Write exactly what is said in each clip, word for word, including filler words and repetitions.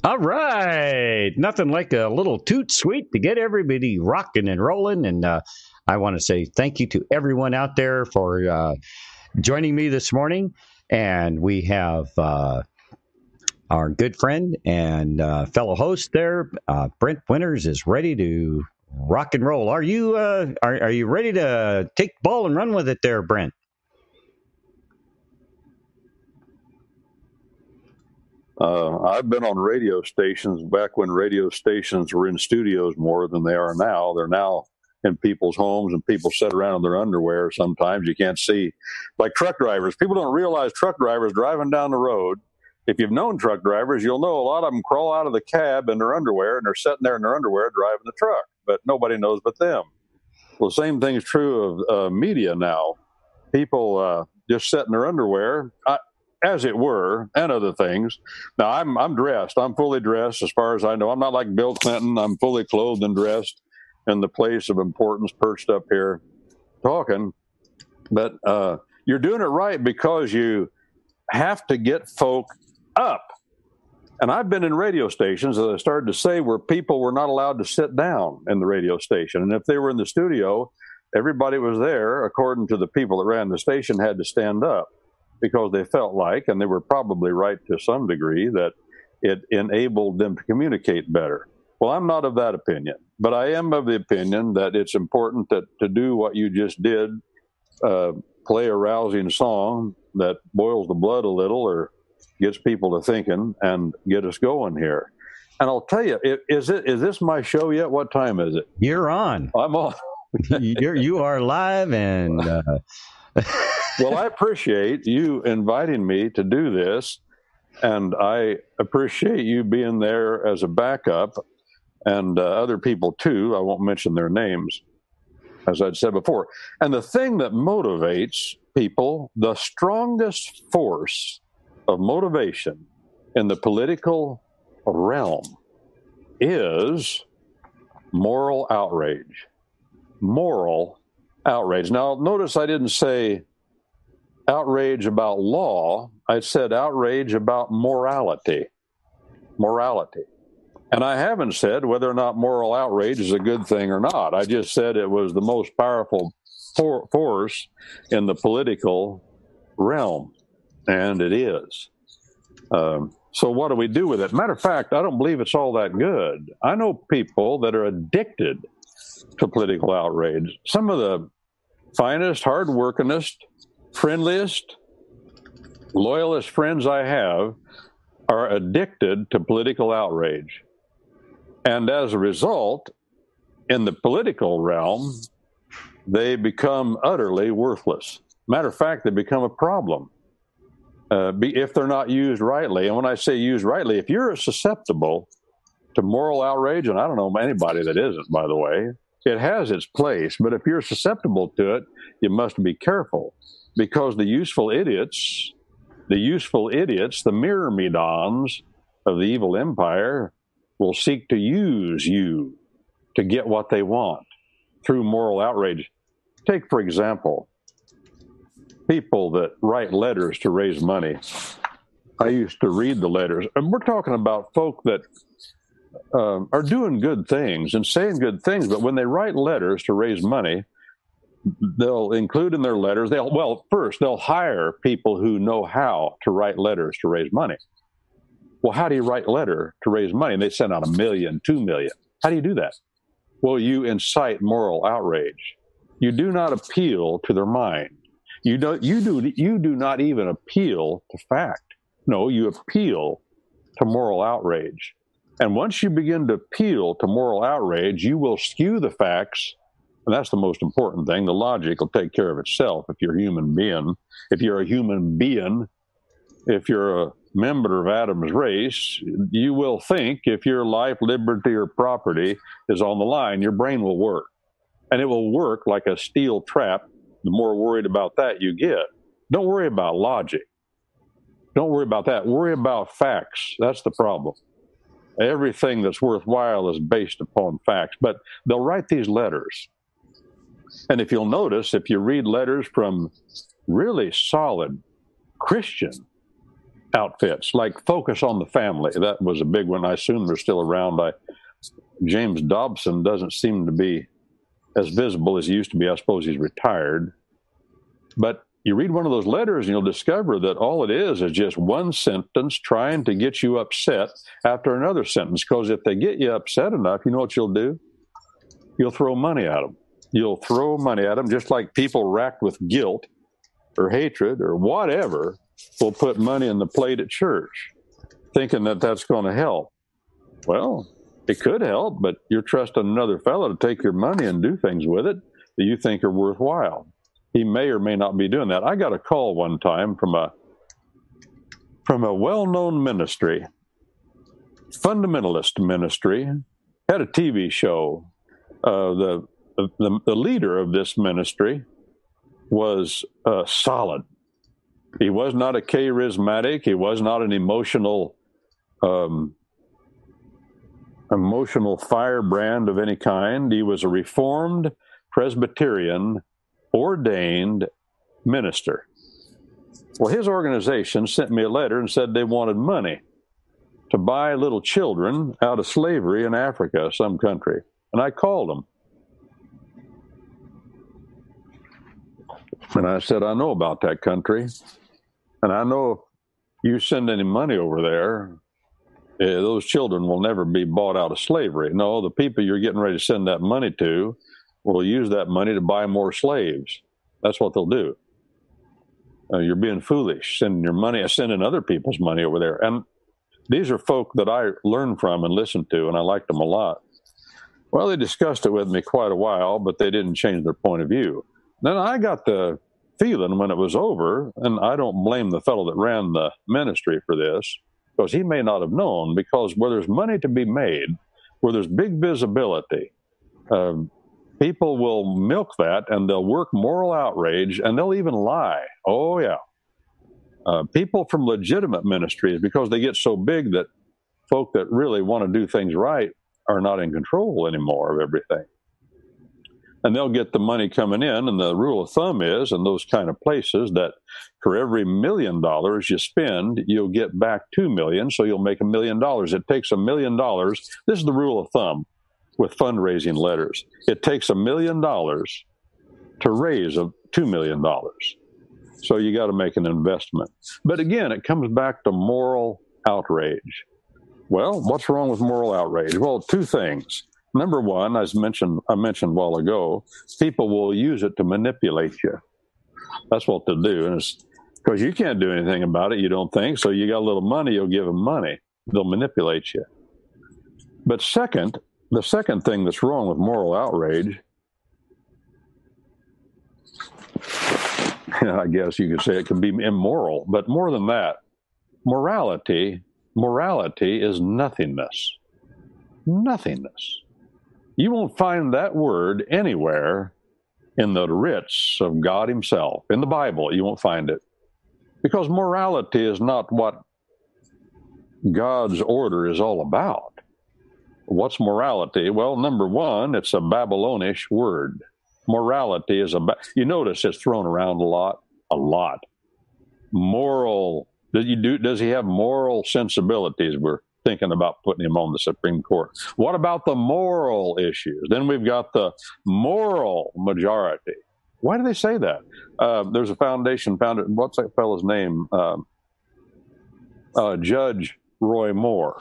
All right. Nothing like a little toot sweet to get everybody rocking and rolling. And uh, I want to say thank you to everyone out there for uh, joining me this morning. And we have uh, our good friend and uh, fellow host there, uh, Brent Winters, is ready to rock and roll. Are you uh, are, are you ready to take the ball and run with it there, Brent? Uh, I've been on radio stations back when radio stations were in studios more than they are now. They're now in people's homes, and people sit around in their underwear sometimes. You can't see. Like truck drivers. People don't realize truck drivers driving down the road. If you've known truck drivers, you'll know a lot of them crawl out of the cab in their underwear, and they're sitting there in their underwear driving the truck. But nobody knows but them. Well, the same thing is true of uh, media now. People uh, just sit in their underwear. I, as it were, and other things. Now, I'm I'm dressed. I'm fully dressed as far as I know. I'm not like Bill Clinton. I'm fully clothed and dressed in the place of importance, perched up here talking. But uh, you're doing it right because you have to get folk up. And I've been in radio stations, as I started to say, where people were not allowed to sit down in the radio station. And if they were in the studio, everybody was there, according to the people that ran the station, had to stand up, because they felt like, and they were probably right to some degree, that it enabled them to communicate better. Well, I'm not of that opinion, but I am of the opinion that it's important that to do what you just did, uh, play a rousing song that boils the blood a little or gets people to thinking and get us going here. And I'll tell you, is it is this my show yet? What time is it? You're on. I'm on. You're, you are live and... Uh... Well, I appreciate you inviting me to do this, and I appreciate you being there as a backup, and uh, other people too. I won't mention their names, as I'd said before. And the thing that motivates people, the strongest force of motivation in the political realm, is moral outrage. Moral outrage. Now, notice I didn't say outrage about law. I said outrage about morality. Morality. And I haven't said whether or not moral outrage is a good thing or not. I just said it was the most powerful for- force in the political realm. And it is. Um, so what do we do with it? Matter of fact, I don't believe it's all that good. I know people that are addicted to political outrage. Some of the finest, hard-workingest, friendliest, loyalist friends I have are addicted to political outrage. And as a result, in the political realm, they become utterly worthless. Matter of fact, they become a problem uh, be, if they're not used rightly. And when I say used rightly, if you're susceptible to moral outrage, and I don't know anybody that isn't, by the way, it has its place. But if you're susceptible to it, you must be careful, because the useful idiots, the useful idiots, the myrmidons of the evil empire will seek to use you to get what they want through moral outrage. Take, for example, people that write letters to raise money. I used to read the letters, and we're talking about folk that um, are doing good things and saying good things, but when they write letters to raise money, they'll include in their letters, they'll, well, first, they'll hire people who know how to write letters to raise money. Well, how do you write a letter to raise money? And they send out a million, two million. How do you do that? Well, you incite moral outrage. You do not appeal to their mind. You don't, you do, you do not even appeal to fact. No, you appeal to moral outrage. And once you begin to appeal to moral outrage, you will skew the facts. And that's the most important thing. The logic will take care of itself if you're a human being. If you're a human being, if you're a member of Adam's race, you will think if your life, liberty, or property is on the line, your brain will work. And it will work like a steel trap. The more worried about that you get. Don't worry about logic. Don't worry about that. Worry about facts. That's the problem. Everything that's worthwhile is based upon facts. But they'll write these letters. And if you'll notice, if you read letters from really solid Christian outfits, like Focus on the Family. That was a big one. I assume they're still around. I, James Dobson doesn't seem to be as visible as he used to be. I suppose he's retired. But you read one of those letters and you'll discover that all it is is just one sentence trying to get you upset after another sentence. Because if they get you upset enough, you know what you'll do? You'll throw money at them. You'll throw money at them, just like people racked with guilt or hatred or whatever will put money in the plate at church, thinking that that's going to help. Well, it could help, but you're trusting another fellow to take your money and do things with it that you think are worthwhile. He may or may not be doing that. I got a call one time from a from a well-known ministry, fundamentalist ministry, had a T V show. Uh, the, the the leader of this ministry was uh, solid. He was not a charismatic. He was not an emotional um, emotional firebrand of any kind. He was a Reformed Presbyterian ordained minister. Well, his organization sent me a letter and said they wanted money to buy little children out of slavery in Africa, some country. And I called them. And I said, I know about that country. And I know if you send any money over there, eh, those children will never be bought out of slavery. No, the people you're getting ready to send that money to will use that money to buy more slaves. That's what they'll do. Uh, you're being foolish, sending your money, sending other people's money over there. And these are folk that I learned from and listened to, and I liked them a lot. Well, they discussed it with me quite a while, but they didn't change their point of view. Then I got the feeling when it was over, and I don't blame the fellow that ran the ministry for this, because he may not have known, because where there's money to be made, where there's big visibility, uh, people will milk that, and they'll work moral outrage, and they'll even lie. Oh, yeah. Uh, people from legitimate ministries, because they get so big that folk that really want to do things right are not in control anymore of everything. And they'll get the money coming in, and the rule of thumb is, in those kind of places, that for every million dollars you spend, you'll get back two million, so you'll make a million dollars. It takes a million dollars. This is the rule of thumb with fundraising letters. It takes a million dollars to raise a two million dollars. So you got to make an investment. But again, it comes back to moral outrage. Well, what's wrong with moral outrage? Well, two things. Number one, as mentioned, I mentioned a while ago, people will use it to manipulate you. That's what they'll do. And it's because you can't do anything about it, you don't think. So you got a little money, you'll give them money. They'll manipulate you. But second, the second thing that's wrong with moral outrage, I guess you could say it can be immoral, but more than that, morality, morality is nothingness. Nothingness. You won't find that word anywhere in the writs of God himself. In the Bible, you won't find it. Because morality is not what God's order is all about. What's morality? Well, number one, it's a Babylonish word. Morality is a, you notice it's thrown around a lot, a lot. Moral, does he, do, does he have moral sensibilities? We're thinking about putting him on the Supreme Court. What about the moral issues? Then we've got the moral majority. Why do they say that? Uh, there's a foundation founded, what's that fellow's name? Uh, uh, Judge Roy Moore.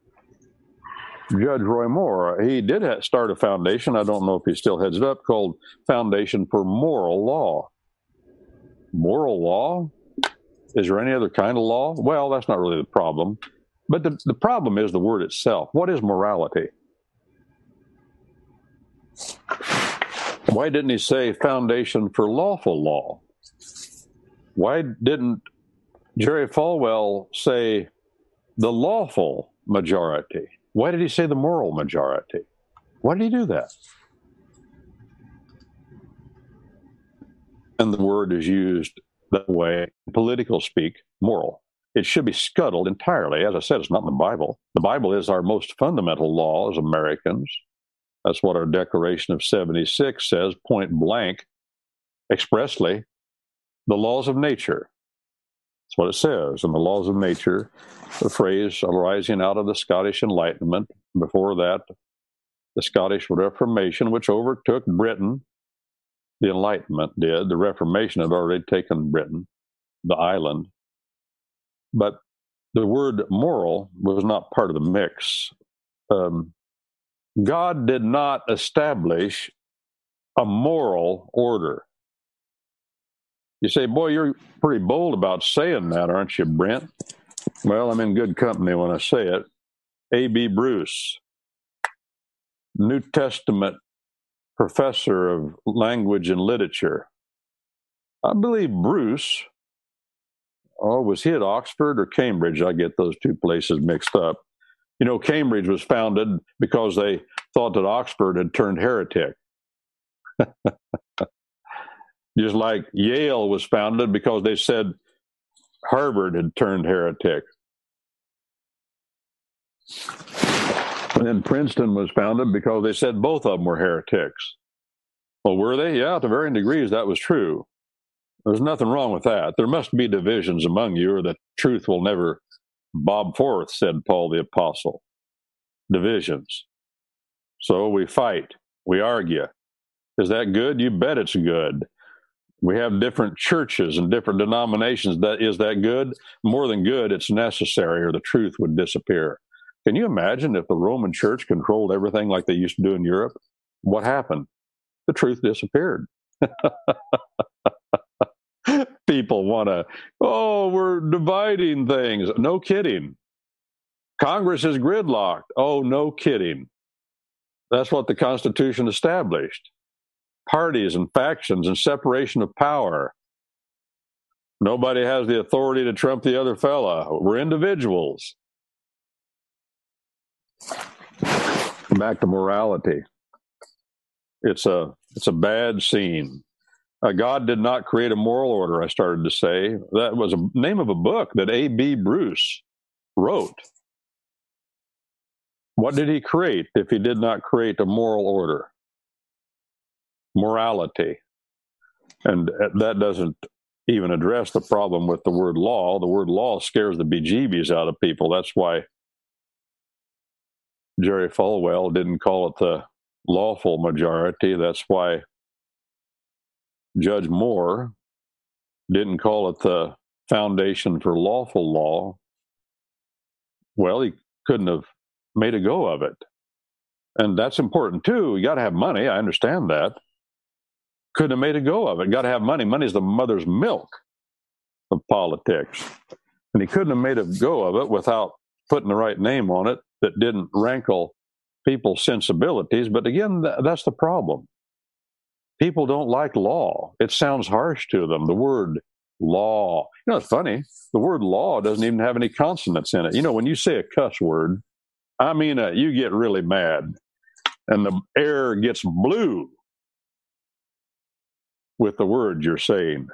Judge Roy Moore, he did ha- start a foundation, I don't know if he still heads it up, called Foundation for Moral Law. Moral law? Is there any other kind of law? Well, that's not really the problem. But the, the problem is the word itself. What is morality? Why didn't he say Foundation for Lawful Law? Why didn't Jerry Falwell say the lawful majority? Why did he say the moral majority? Why did he do that? And the word is used that way in political speak, moral. It should be scuttled entirely. As I said, it's not in the Bible. The Bible is our most fundamental law as Americans. That's what our Declaration of seventy-six says, point blank, expressly. The laws of nature That's what it says in the Laws of Nature, the phrase arising out of the Scottish Enlightenment. Before that, the Scottish Reformation, which overtook Britain. The Enlightenment did. The Reformation had already taken Britain, the island. But the word moral was not part of the mix. Um, God did not establish a moral order. You say, boy, you're pretty bold about saying that, aren't you, Brent? Well, I'm in good company when I say it. A B Bruce, New Testament professor of language and literature. I believe Bruce, oh, was he at Oxford or Cambridge? I get those two places mixed up. You know, Cambridge was founded because they thought that Oxford had turned heretic. Just like Yale was founded because they said Harvard had turned heretic. And then Princeton was founded because they said both of them were heretics. Well, were they? Yeah, to varying degrees, that was true. There's nothing wrong with that. There must be divisions among you, or the truth will never bob forth, said Paul the Apostle. Divisions. So we fight. We argue. Is that good? You bet it's good. We have different churches and different denominations. That is that good? More than good, it's necessary, or the truth would disappear. Can you imagine if the Roman Church controlled everything like they used to do in Europe? What happened? The truth disappeared. People want to, oh, we're dividing things. No kidding. Congress is gridlocked. Oh, no kidding. That's what the Constitution established. Parties and factions and separation of power. Nobody has the authority to trump the other fella. We're individuals. Back to morality. It's a it's a bad scene. Uh, God did not create a moral order, I started to say. That was a name of a book that A B Bruce wrote. What did he create if he did not create a moral order? Morality. And that doesn't even address the problem with the word law. The word law scares the bejeebies out of people. That's why Jerry Falwell didn't call it the lawful majority. That's why Judge Moore didn't call it the Foundation for Lawful Law. Well, he couldn't have made a go of it. And that's important too. You got to have money. I understand that. Couldn't have made a go of it. Got to have money. Money is the mother's milk of politics. And he couldn't have made a go of it without putting the right name on it that didn't rankle people's sensibilities. But again, th- that's the problem. People don't like law. It sounds harsh to them. The word law. You know, it's funny. The word law doesn't even have any consonants in it. You know, when you say a cuss word, I mean, uh, you get really mad and the air gets blue with the words you're saying.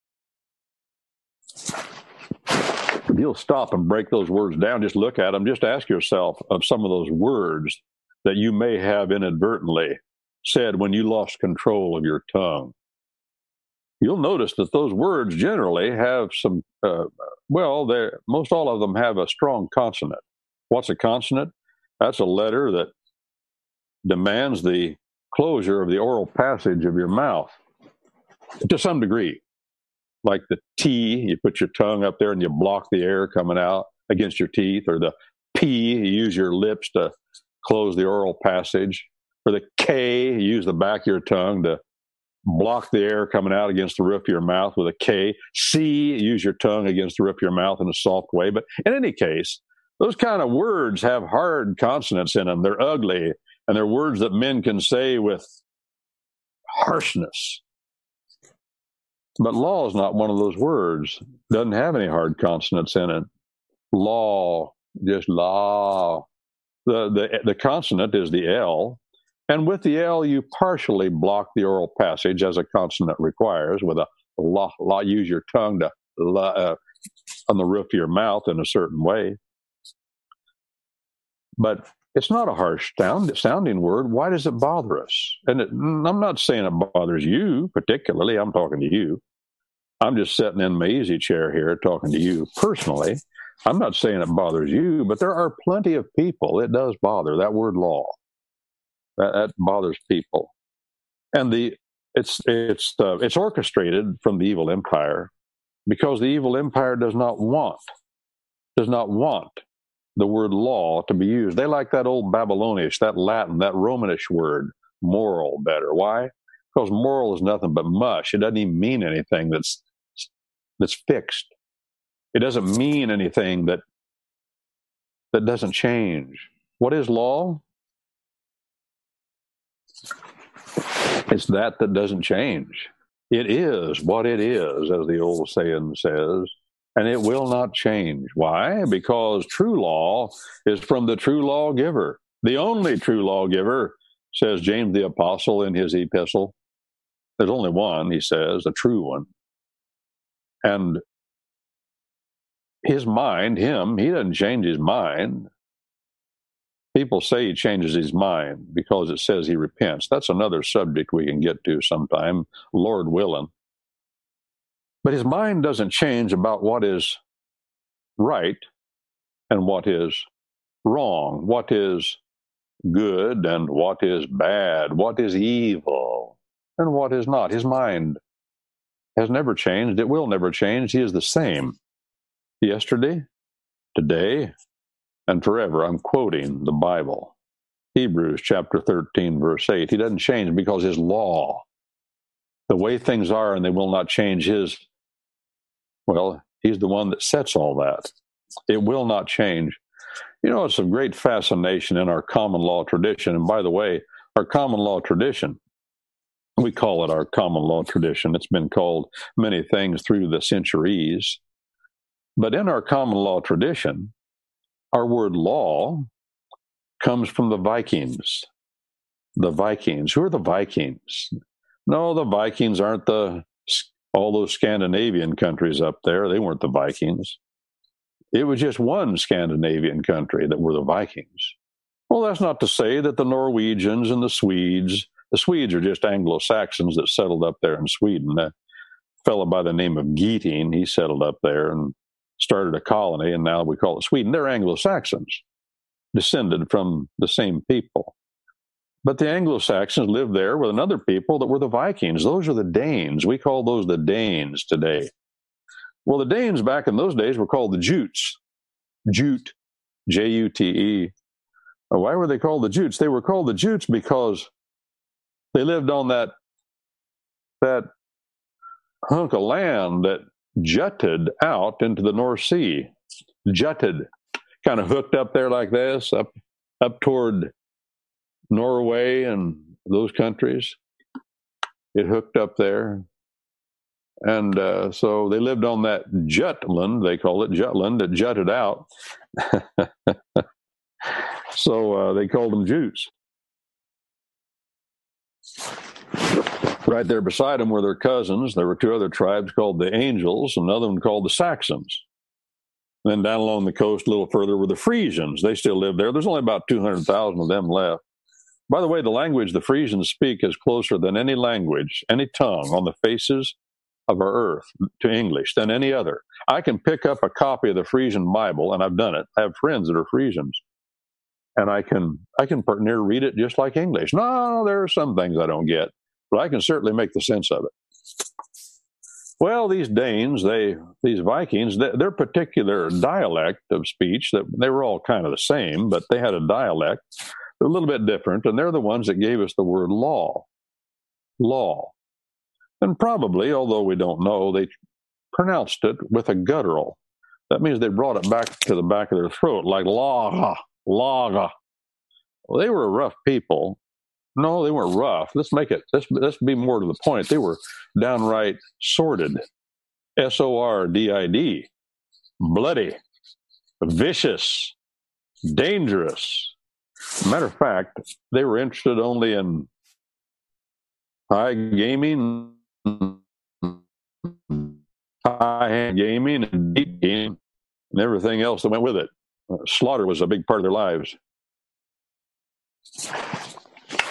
If you'll stop and break those words down, just look at them, just ask yourself of some of those words that you may have inadvertently said when you lost control of your tongue. You'll notice that those words generally have some, uh, well, most all of them have a strong consonant. What's a consonant? That's a letter that demands the closure of the oral passage of your mouth to some degree. Like the T, you put your tongue up there and you block the air coming out against your teeth, or the P, you use your lips to close the oral passage, or the K, you use the back of your tongue to block the air coming out against the roof of your mouth with a K. C, you use your tongue against the roof of your mouth in a soft way. But in any case, those kind of words have hard consonants in them. They're ugly, and they're words that men can say with harshness. But law is not one of those words. Doesn't have any hard consonants in it. Law, just law. The, the, the consonant is the L, and with the L, you partially block the oral passage as a consonant requires with a la. la use your tongue to la, uh, on the roof of your mouth in a certain way. But it's not a harsh sound, sounding word. Why does it bother us? And it, I'm not saying it bothers you particularly. I'm talking to you. I'm just sitting in my easy chair here talking to you personally. I'm not saying it bothers you, but there are plenty of people it does bother, that word law. That, that bothers people. And the it's it's uh, it's orchestrated from the evil empire, because the evil empire does not want does not want the word law to be used. They like that old Babylonish, that Latin, that Romanish word, moral, better. Why? Because moral is nothing but mush. It doesn't even mean anything that's that's fixed. It doesn't mean anything that that doesn't change. What is law? It's that that doesn't change. It is what it is, as the old saying says, and it will not change. Why? Because true law is from the true lawgiver, the only true lawgiver, says James the Apostle in his epistle. There's only one, he says, a true one. And his mind, him, he doesn't change his mind. People say he changes his mind because it says he repents. That's another subject we can get to sometime, Lord willing. But his mind doesn't change about what is right and what is wrong, what is good and what is bad, what is evil and what is not. His mind has never changed. It will never change. He is the same yesterday, today, and forever. I'm quoting the Bible. Hebrews chapter thirteen, verse eight. He doesn't change because his law, the way things are, and they will not change his, well, he's the one that sets all that. It will not change. You know, it's a great fascination in our common law tradition. And by the way, our common law tradition, we call it our common law tradition. It's been called many things through the centuries. But in our common law tradition, our word law comes from the Vikings. The Vikings. Who are the Vikings? No, the Vikings aren't the all those Scandinavian countries up there. They weren't the Vikings. It was just one Scandinavian country that were the Vikings. Well, that's not to say that the Norwegians and the Swedes, the Swedes are just Anglo-Saxons that settled up there in Sweden. A fellow by the name of Geating, he settled up there and started a colony, and now we call it Sweden. They're Anglo-Saxons, descended from the same people. But the Anglo-Saxons lived there with another people that were the Vikings. Those are the Danes. We call those the Danes today. Well, the Danes back in those days were called the Jutes. Jute, J U T E. Why were they called the Jutes? They were called the Jutes because they lived on that, that hunk of land that jutted out into the North Sea. Jutted, kind of hooked up there like this, up up toward Norway and those countries. It hooked up there. And uh, so they lived on that Jutland, they call it Jutland, that jutted out. So uh, they called them Jutes. Right there beside them were their cousins. There were two other tribes called the Angels, another one called the Saxons. And then down along the coast a little further were the Frisians. They still live there. There's only about two hundred thousand of them left. By the way, the language the Frisians speak is closer than any language, any tongue on the faces of our earth to English than any other. I can pick up a copy of the Frisian Bible, and I've done it. I have friends that are Frisians. And I can I can near read it just like English. No, there are some things I don't get, but I can certainly make the sense of it. Well, these Danes, they these Vikings, they, their particular dialect of speech, that they were all kind of the same, but they had a dialect a little bit different, and they're the ones that gave us the word law. Law. And probably, although we don't know, they pronounced it with a guttural. That means they brought it back to the back of their throat, like laga, laga. Well, they were rough people. No, they weren't rough. Let's make it, let's, let's be more to the point. They were downright sordid. S O R D I D. Bloody. Vicious. Dangerous. Matter of fact, they were interested only in high gaming, high gaming, and deep gaming, and everything else that went with it. Uh, slaughter was a big part of their lives.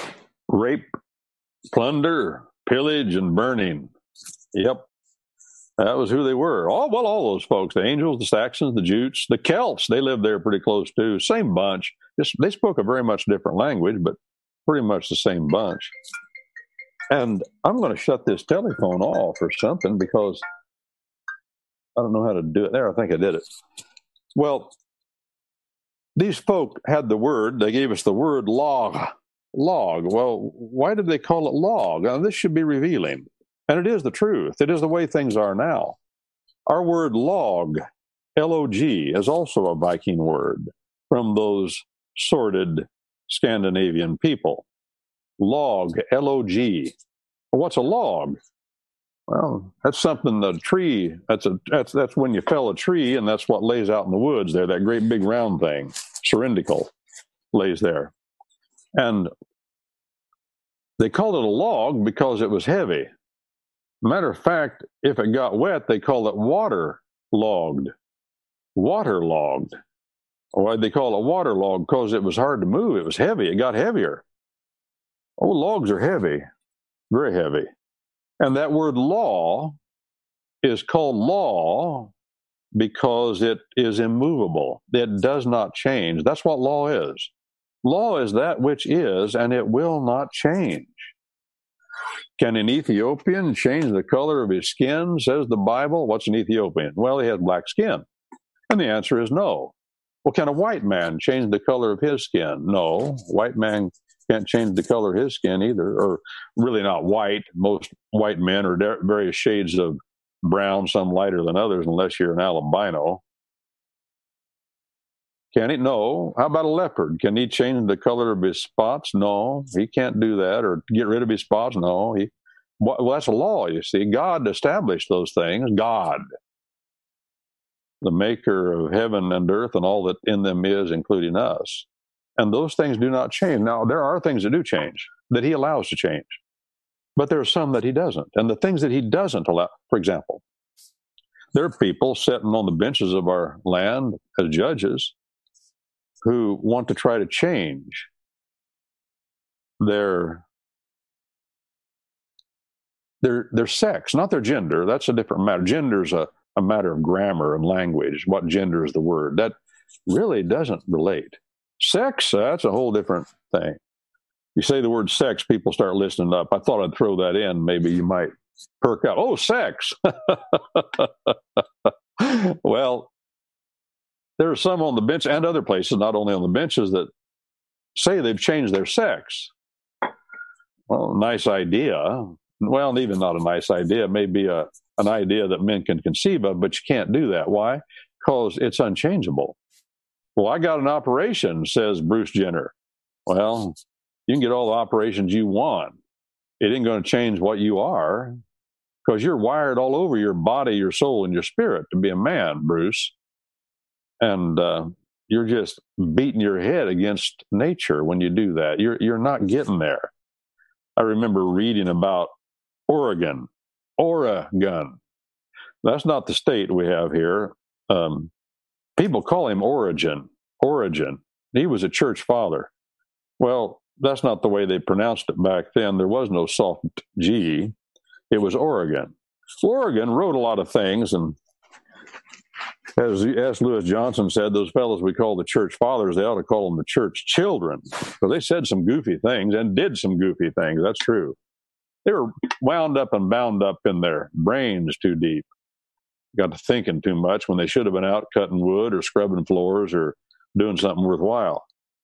Rape, plunder, pillage, and burning. Yep. That was who they were. Oh, well, all those folks, the Angels, the Saxons, the Jutes, the Celts, they lived there pretty close too. Same bunch. Just, they spoke a very much different language, but pretty much the same bunch. And I'm going to shut this telephone off or something because I don't know how to do it. There, I think I did it. Well, these folk had the word, they gave us the word log. Log. Well, why did they call it log? Now, this should be revealing. And it is the truth. It is the way things are now. Our word log, L O G, is also a Viking word from those sordid Scandinavian people. Log, L O G. Well, what's a log? Well, that's something, a tree, that's a that's that's when you fell a tree, and that's what lays out in the woods there, that great big round thing, syrindical, lays there. And they called it a log because it was heavy. Matter of fact, if it got wet, they call it water logged. Water logged. Why'd they call it water log? Because it was hard to move. It was heavy. It got heavier. Oh, logs are heavy, very heavy. And that word law is called law because it is immovable. It does not change. That's what law is. Law is that which is, and it will not change. Can an Ethiopian change the color of his skin, says the Bible? What's an Ethiopian? Well, he has black skin. And the answer is no. Well, can a white man change the color of his skin? No. White man can't change the color of his skin either, or really not white. Most white men are de- various shades of brown, some lighter than others, unless you're an albino. Can he? No. How about a leopard? Can he change the color of his spots? No, he can't do that. Or get rid of his spots? No. He, well, that's a law, you see. God established those things. God, the maker of heaven and earth and all that in them is, including us. And those things do not change. Now, there are things that do change, that he allows to change. But there are some that he doesn't. And the things that he doesn't allow, for example, there are people sitting on the benches of our land as judges who want to try to change their their their sex, not their gender. That's a different matter. Gender is a, a matter of grammar and language. What gender is the word? That really doesn't relate. Sex, that's a whole different thing. You say the word sex, people start listening up. I thought I'd throw that in. Maybe you might perk up. Oh, sex. Well, there are some on the bench and other places, not only on the benches, that say they've changed their sex. Well, nice idea. Well, even not a nice idea. It may be a, an idea that men can conceive of, but you can't do that. Why? Because it's unchangeable. Well, I got an operation, says Bruce Jenner. Well, you can get all the operations you want. It ain't going to change what you are, because you're wired all over your body, your soul, and your spirit to be a man, Bruce. And uh, you're just beating your head against nature when you do that. You're you're not getting there. I remember reading about Oregon. Oregon. That's not the state we have here. Um, people call him Origen. Origen. He was a church father. Well, that's not the way they pronounced it back then. There was no soft G. It was Oregon. Oregon wrote a lot of things, and as S. Lewis Johnson said, those fellows we call the church fathers, they ought to call them the church children. So they said some goofy things and did some goofy things. That's true. They were wound up and bound up in their brains too deep. Got to thinking too much when they should have been out cutting wood or scrubbing floors or doing something worthwhile.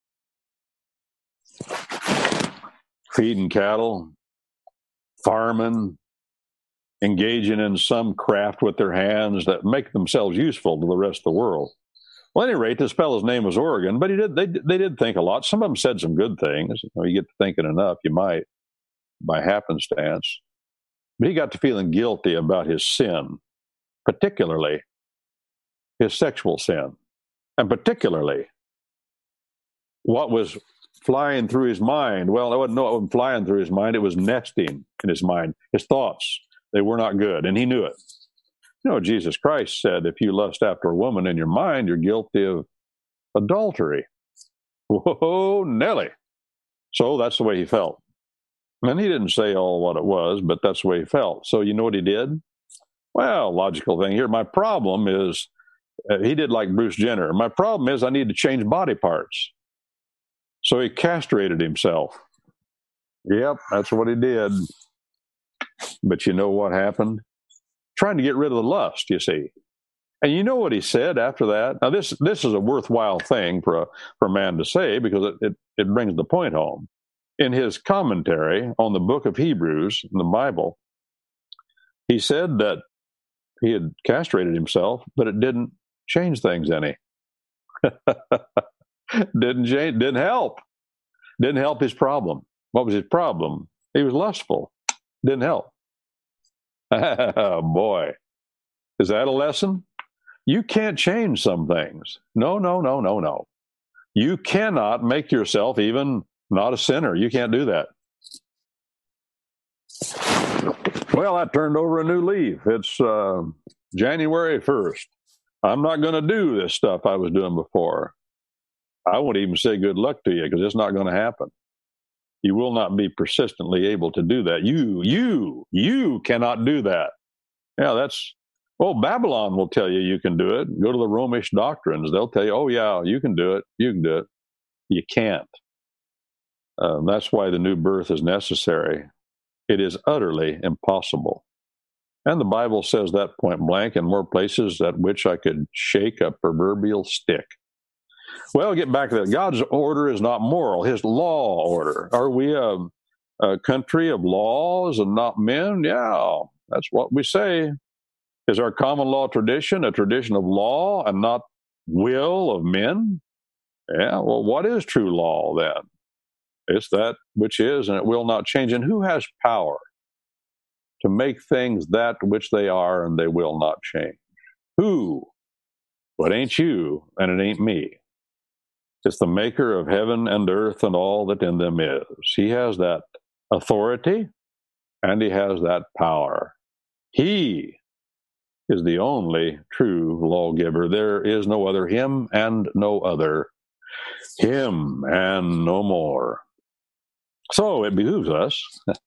Feeding cattle, farming, engaging in some craft with their hands that make themselves useful to the rest of the world. Well, at any rate, this fellow's name was Oregon, but he did they they did think a lot. Some of them said some good things. You know, you get to thinking enough, you might, by happenstance. But he got to feeling guilty about his sin, particularly his sexual sin, and particularly what was flying through his mind. Well, I wouldn't know it wasn't flying through his mind. It was nesting in his mind. His thoughts, they were not good, and he knew it. You know, Jesus Christ said, if you lust after a woman in your mind, you're guilty of adultery. Whoa, Nelly. So that's the way he felt. And he didn't say all what it was, but that's the way he felt. So you know what he did? Well, logical thing here. My problem is, uh, he did like Bruce Jenner. My problem is I need to change body parts. So he castrated himself. Yep, that's what he did. But you know what happened? Trying to get rid of the lust, you see. And you know what he said after that? Now, this this is a worthwhile thing for a, for a man to say, because it, it, it brings the point home. In his commentary on the book of Hebrews in the Bible, he said that he had castrated himself, but it didn't change things any. didn't change, didn't help. Didn't help his problem. What was his problem? He was lustful. Didn't help. Oh, boy. Is that a lesson? You can't change some things. No, no, no, no, no. You cannot make yourself even not a sinner. You can't do that. Well, I turned over a new leaf. It's uh, January first. I'm not going to do this stuff I was doing before. I won't even say good luck to you, because it's not going to happen. You will not be persistently able to do that. You, you, you cannot do that. Yeah, that's, oh, Babylon will tell you you can do it. Go to the Romish doctrines. They'll tell you, oh, yeah, you can do it. You can do it. You can't. Uh, that's why the new birth is necessary. It is utterly impossible. And the Bible says that point blank in more places at which I could shake a proverbial stick. Well, get back to that. God's order is not moral, his law order. Are we a, a country of laws and not men? Yeah, that's what we say. Is our common law tradition a tradition of law and not will of men? Yeah, well, what is true law then? It's that which is, and it will not change. And who has power to make things that which they are and they will not change? Who? Well, it ain't you, and it ain't me. It's the maker of heaven and earth and all that in them is. He has that authority, and he has that power. He is the only true lawgiver. There is no other, him and no other, him and no more. So it behooves us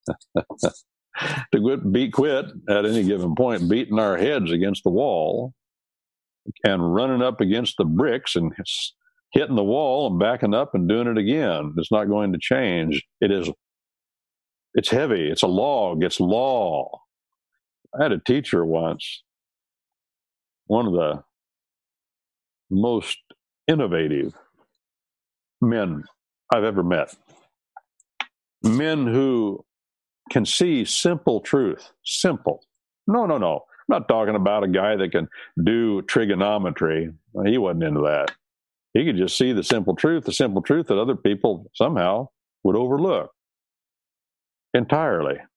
to quit, be quit at any given point beating our heads against the wall and running up against the bricks and hitting the wall and backing up and doing it again. It's not going to change. It is, it's heavy. It's a log. It's law. I had a teacher once, one of the most innovative men I've ever met. Men who can see simple truth. Simple. No, no, no. I'm not talking about a guy that can do trigonometry. He wasn't into that. He could just see the simple truth, the simple truth that other people somehow would overlook entirely.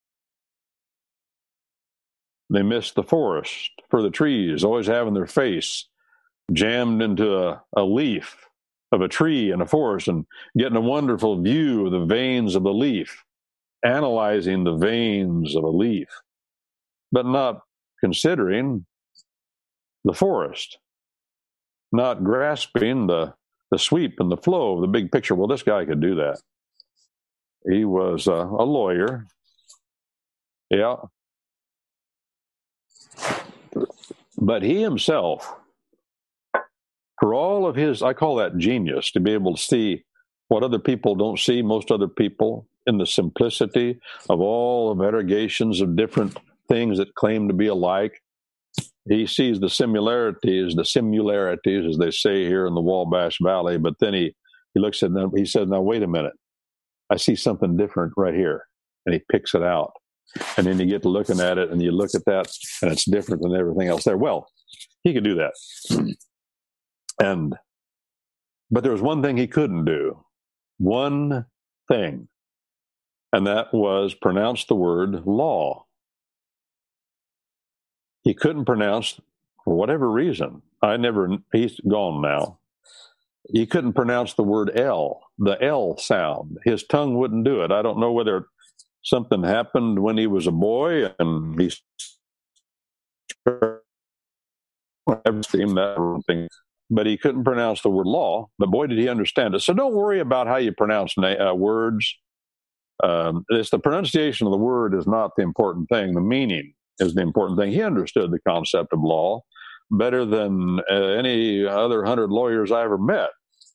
They missed the forest for the trees, always having their face jammed into a, a leaf of a tree in a forest and getting a wonderful view of the veins of the leaf, analyzing the veins of a leaf, but not considering the forest, not grasping the, the sweep and the flow of the big picture. Well, this guy could do that. He was uh, a lawyer. Yeah. But he himself, for all of his, I call that genius, to be able to see what other people don't see, most other people, in the simplicity of all the variegations of different things that claim to be alike. He sees the similarities, the similarities, as they say here in the Wabash Valley, but then he, he looks at them, he said, now, wait a minute. I see something different right here. And he picks it out. And then you get to looking at it, and you look at that, and it's different than everything else there. Well, he could do that. And, but there was one thing he couldn't do. One thing. And that was pronounce the word law. He couldn't pronounce, for whatever reason. I never, he's gone now. He couldn't pronounce the word L, the L sound. His tongue wouldn't do it. I don't know whether something happened when he was a boy and he that thing, but he couldn't pronounce the word law. But boy, did he understand it. So don't worry about how you pronounce na- uh, words. Um, it's the pronunciation of the word is not the important thing. The meaning is the important thing. He understood the concept of law better than uh, any other hundred lawyers I ever met.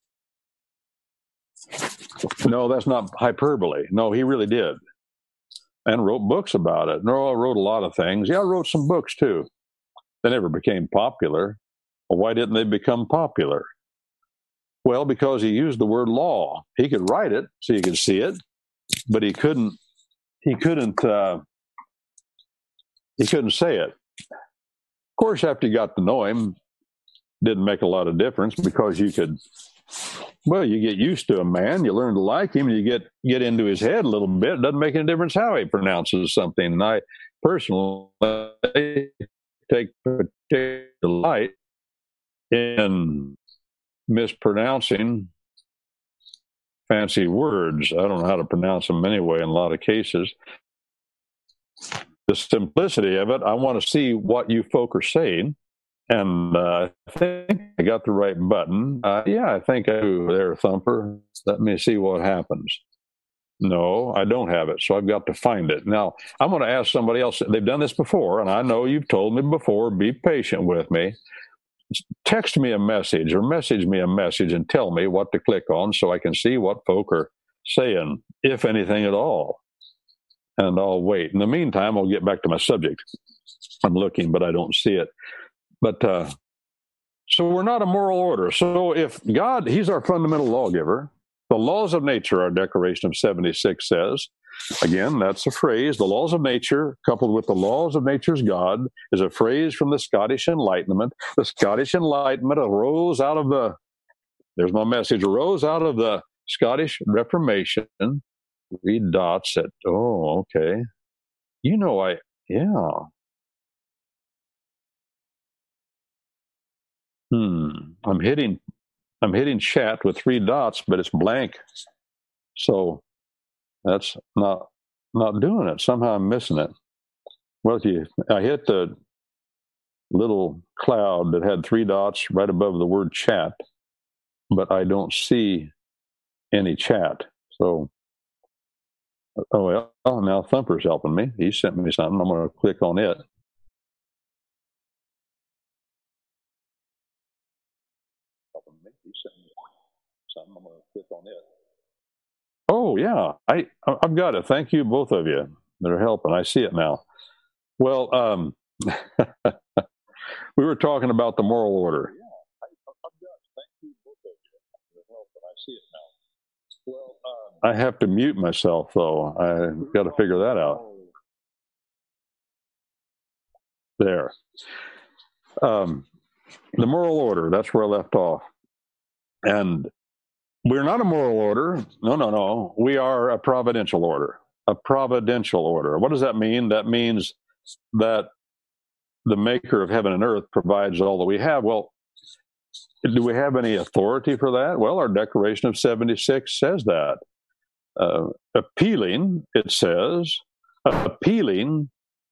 No, that's not hyperbole. No, he really did. And wrote books about it. No, I wrote a lot of things. Yeah, I wrote some books too. They never became popular. Well, why didn't they become popular? Well, because he used the word law. He could write it so you could see it, but he couldn't. He couldn't. Uh, he couldn't say it. Of course, after you got to know him, didn't make a lot of difference because you could. Well, you get used to a man, you learn to like him, and you get get into his head a little bit. It doesn't make any difference how he pronounces something. And I personally take particular delight in mispronouncing fancy words. I don't know how to pronounce them anyway in a lot of cases. The simplicity of it, I want to see what you folk are saying. And uh, I think I got the right button. Uh, yeah, I think I do there, Thumper. Let me see what happens. No, I don't have it, so I've got to find it. Now, I'm going to ask somebody else. They've done this before, and I know you've told me before. Be patient with me. Text me a message or message me a message and tell me what to click on so I can see what folk are saying, if anything at all. And I'll wait. In the meantime, I'll get back to my subject. I'm looking, but I don't see it. But uh, so we're not a moral order. So if God, he's our fundamental lawgiver, the laws of nature, our Declaration of seventy-six says, again, that's a phrase, the laws of nature coupled with the laws of nature's God is a phrase from the Scottish Enlightenment. The Scottish Enlightenment arose out of the, there's my message, arose out of the Scottish Reformation. Read dots at, oh, okay. You know, I, yeah. Hmm. I'm hitting, I'm hitting chat with three dots, but it's blank. So that's not, not doing it. Somehow I'm missing it. Well, if you, I hit the little cloud that had three dots right above the word chat, but I don't see any chat. So, oh, well, now Thumper's helping me. He sent me something. I'm going to click on it. Something. I'm going to click on it. Oh, yeah. I, I've got it. Thank you, both of you that are helping. I see it now. Well, um, we were talking about the moral order. Yeah, I, I've got it. Thank you, both of you that are helping. I see it now. Well, um, I have to mute myself, though. I've got to figure that out. There. Um, the moral order, that's where I left off. And we're not a moral order. No, no, no. We are a providential order. A providential order. What does that mean? That means that the maker of heaven and earth provides all that we have. Well, do we have any authority for that? Well, our Declaration of seventy-six says that. Uh, appealing, it says, appealing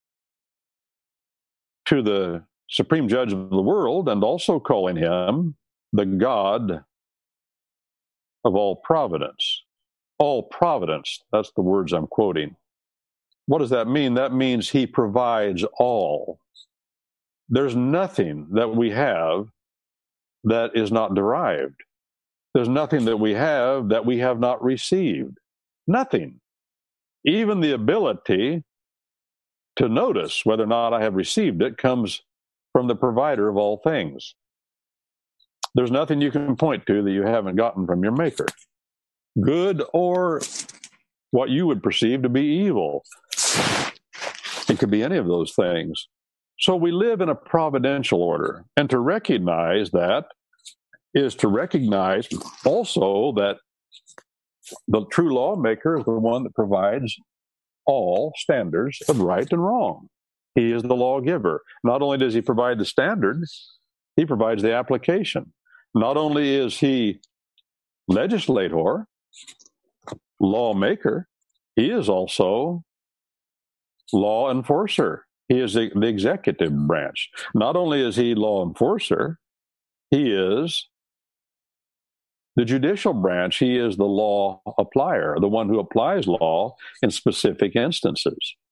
to the supreme judge of the world and also calling him the God of all providence. All providence, that's the words I'm quoting. What does that mean? That means he provides all. There's nothing that we have that is not derived. There's nothing that we have that we have not received. Nothing. Even the ability to notice whether or not I have received it comes from the provider of all things. There's nothing you can point to that you haven't gotten from your maker, good or what you would perceive to be evil. It could be any of those things. So we live in a providential order, and to recognize that is to recognize also that the true lawmaker is the one that provides all standards of right and wrong. He is the lawgiver. Not only does he provide the standards, he provides the application. Not only is he legislator, lawmaker, he is also law enforcer. He is the, the executive branch. Not only is he law enforcer, he is the judicial branch. He is the law applier, the one who applies law in specific instances.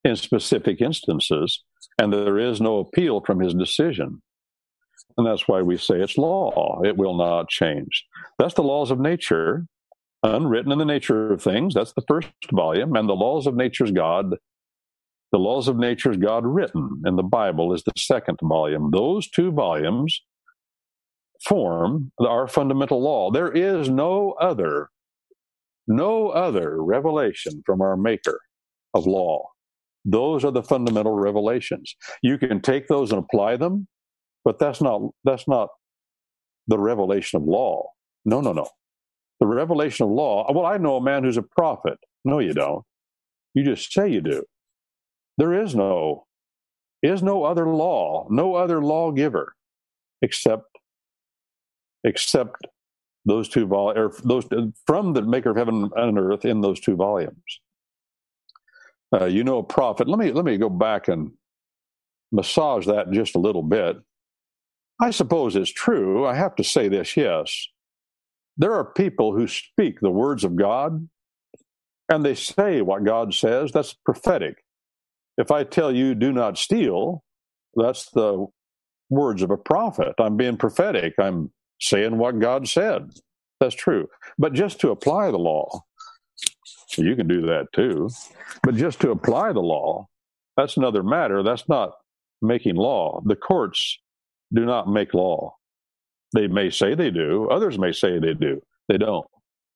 in specific instances, and there is no appeal from his decision. And that's why we say it's law. It will not change. That's the laws of nature, unwritten in the nature of things. That's the first volume. And the laws of nature's God, the laws of nature's God written in the Bible is the second volume. Those two volumes form our fundamental law. There is no other, no other revelation from our Maker of law. Those are the fundamental revelations. You can take those and apply them, but that's not that's not the revelation of law. No, no, no. The revelation of law, well, I know a man who's a prophet. No, you don't. You just say you do. There is no, is no other law, no other lawgiver except except those two vol or those from the Maker of heaven and earth in those two volumes. Uh, you know, a prophet. Let me let me go back and massage that just a little bit. I suppose it's true. I have to say this, yes. There are people who speak the words of God, and they say what God says. That's prophetic. If I tell you, do not steal, that's the words of a prophet. I'm being prophetic. I'm saying what God said. That's true. But just to apply the law, you can do that too. But just to apply the law, that's another matter. That's not making law. The courts do not make law. They may say they do. Others may say they do. They don't.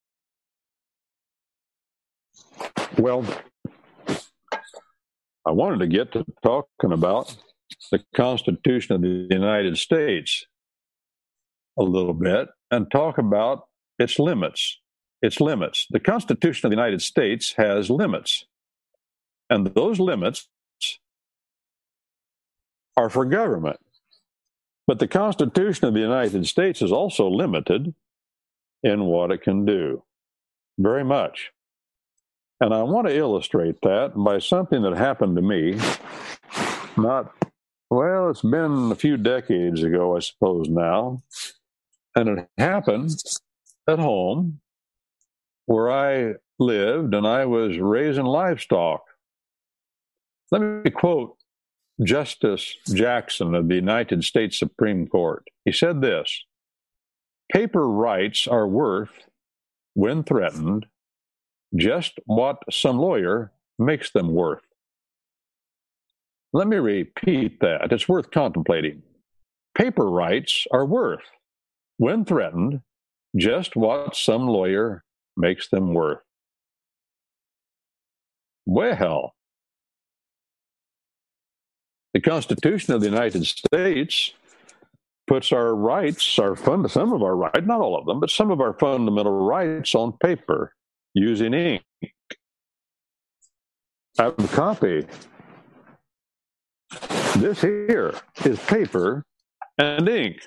Well, I wanted to get to talking about the Constitution of the United States a little bit and talk about its limits. Its limits. The Constitution of the United States has limits, and those limits are for government. But the Constitution of the United States is also limited in what it can do, very much. And I want to illustrate that by something that happened to me, not, well, it's been a few decades ago, I suppose now, and it happened at home where I lived and I was raising livestock. Let me quote Justice Jackson of the United States Supreme Court. He said this: "Paper rights are worth, when threatened, just what some lawyer makes them worth." Let me repeat that. It's worth contemplating. Paper rights are worth, when threatened, just what some lawyer makes them worth. Well, the Constitution of the United States puts our rights, our fund, some of our rights, not all of them, but some of our fundamental rights on paper using ink. I have a copy. This here is paper and ink.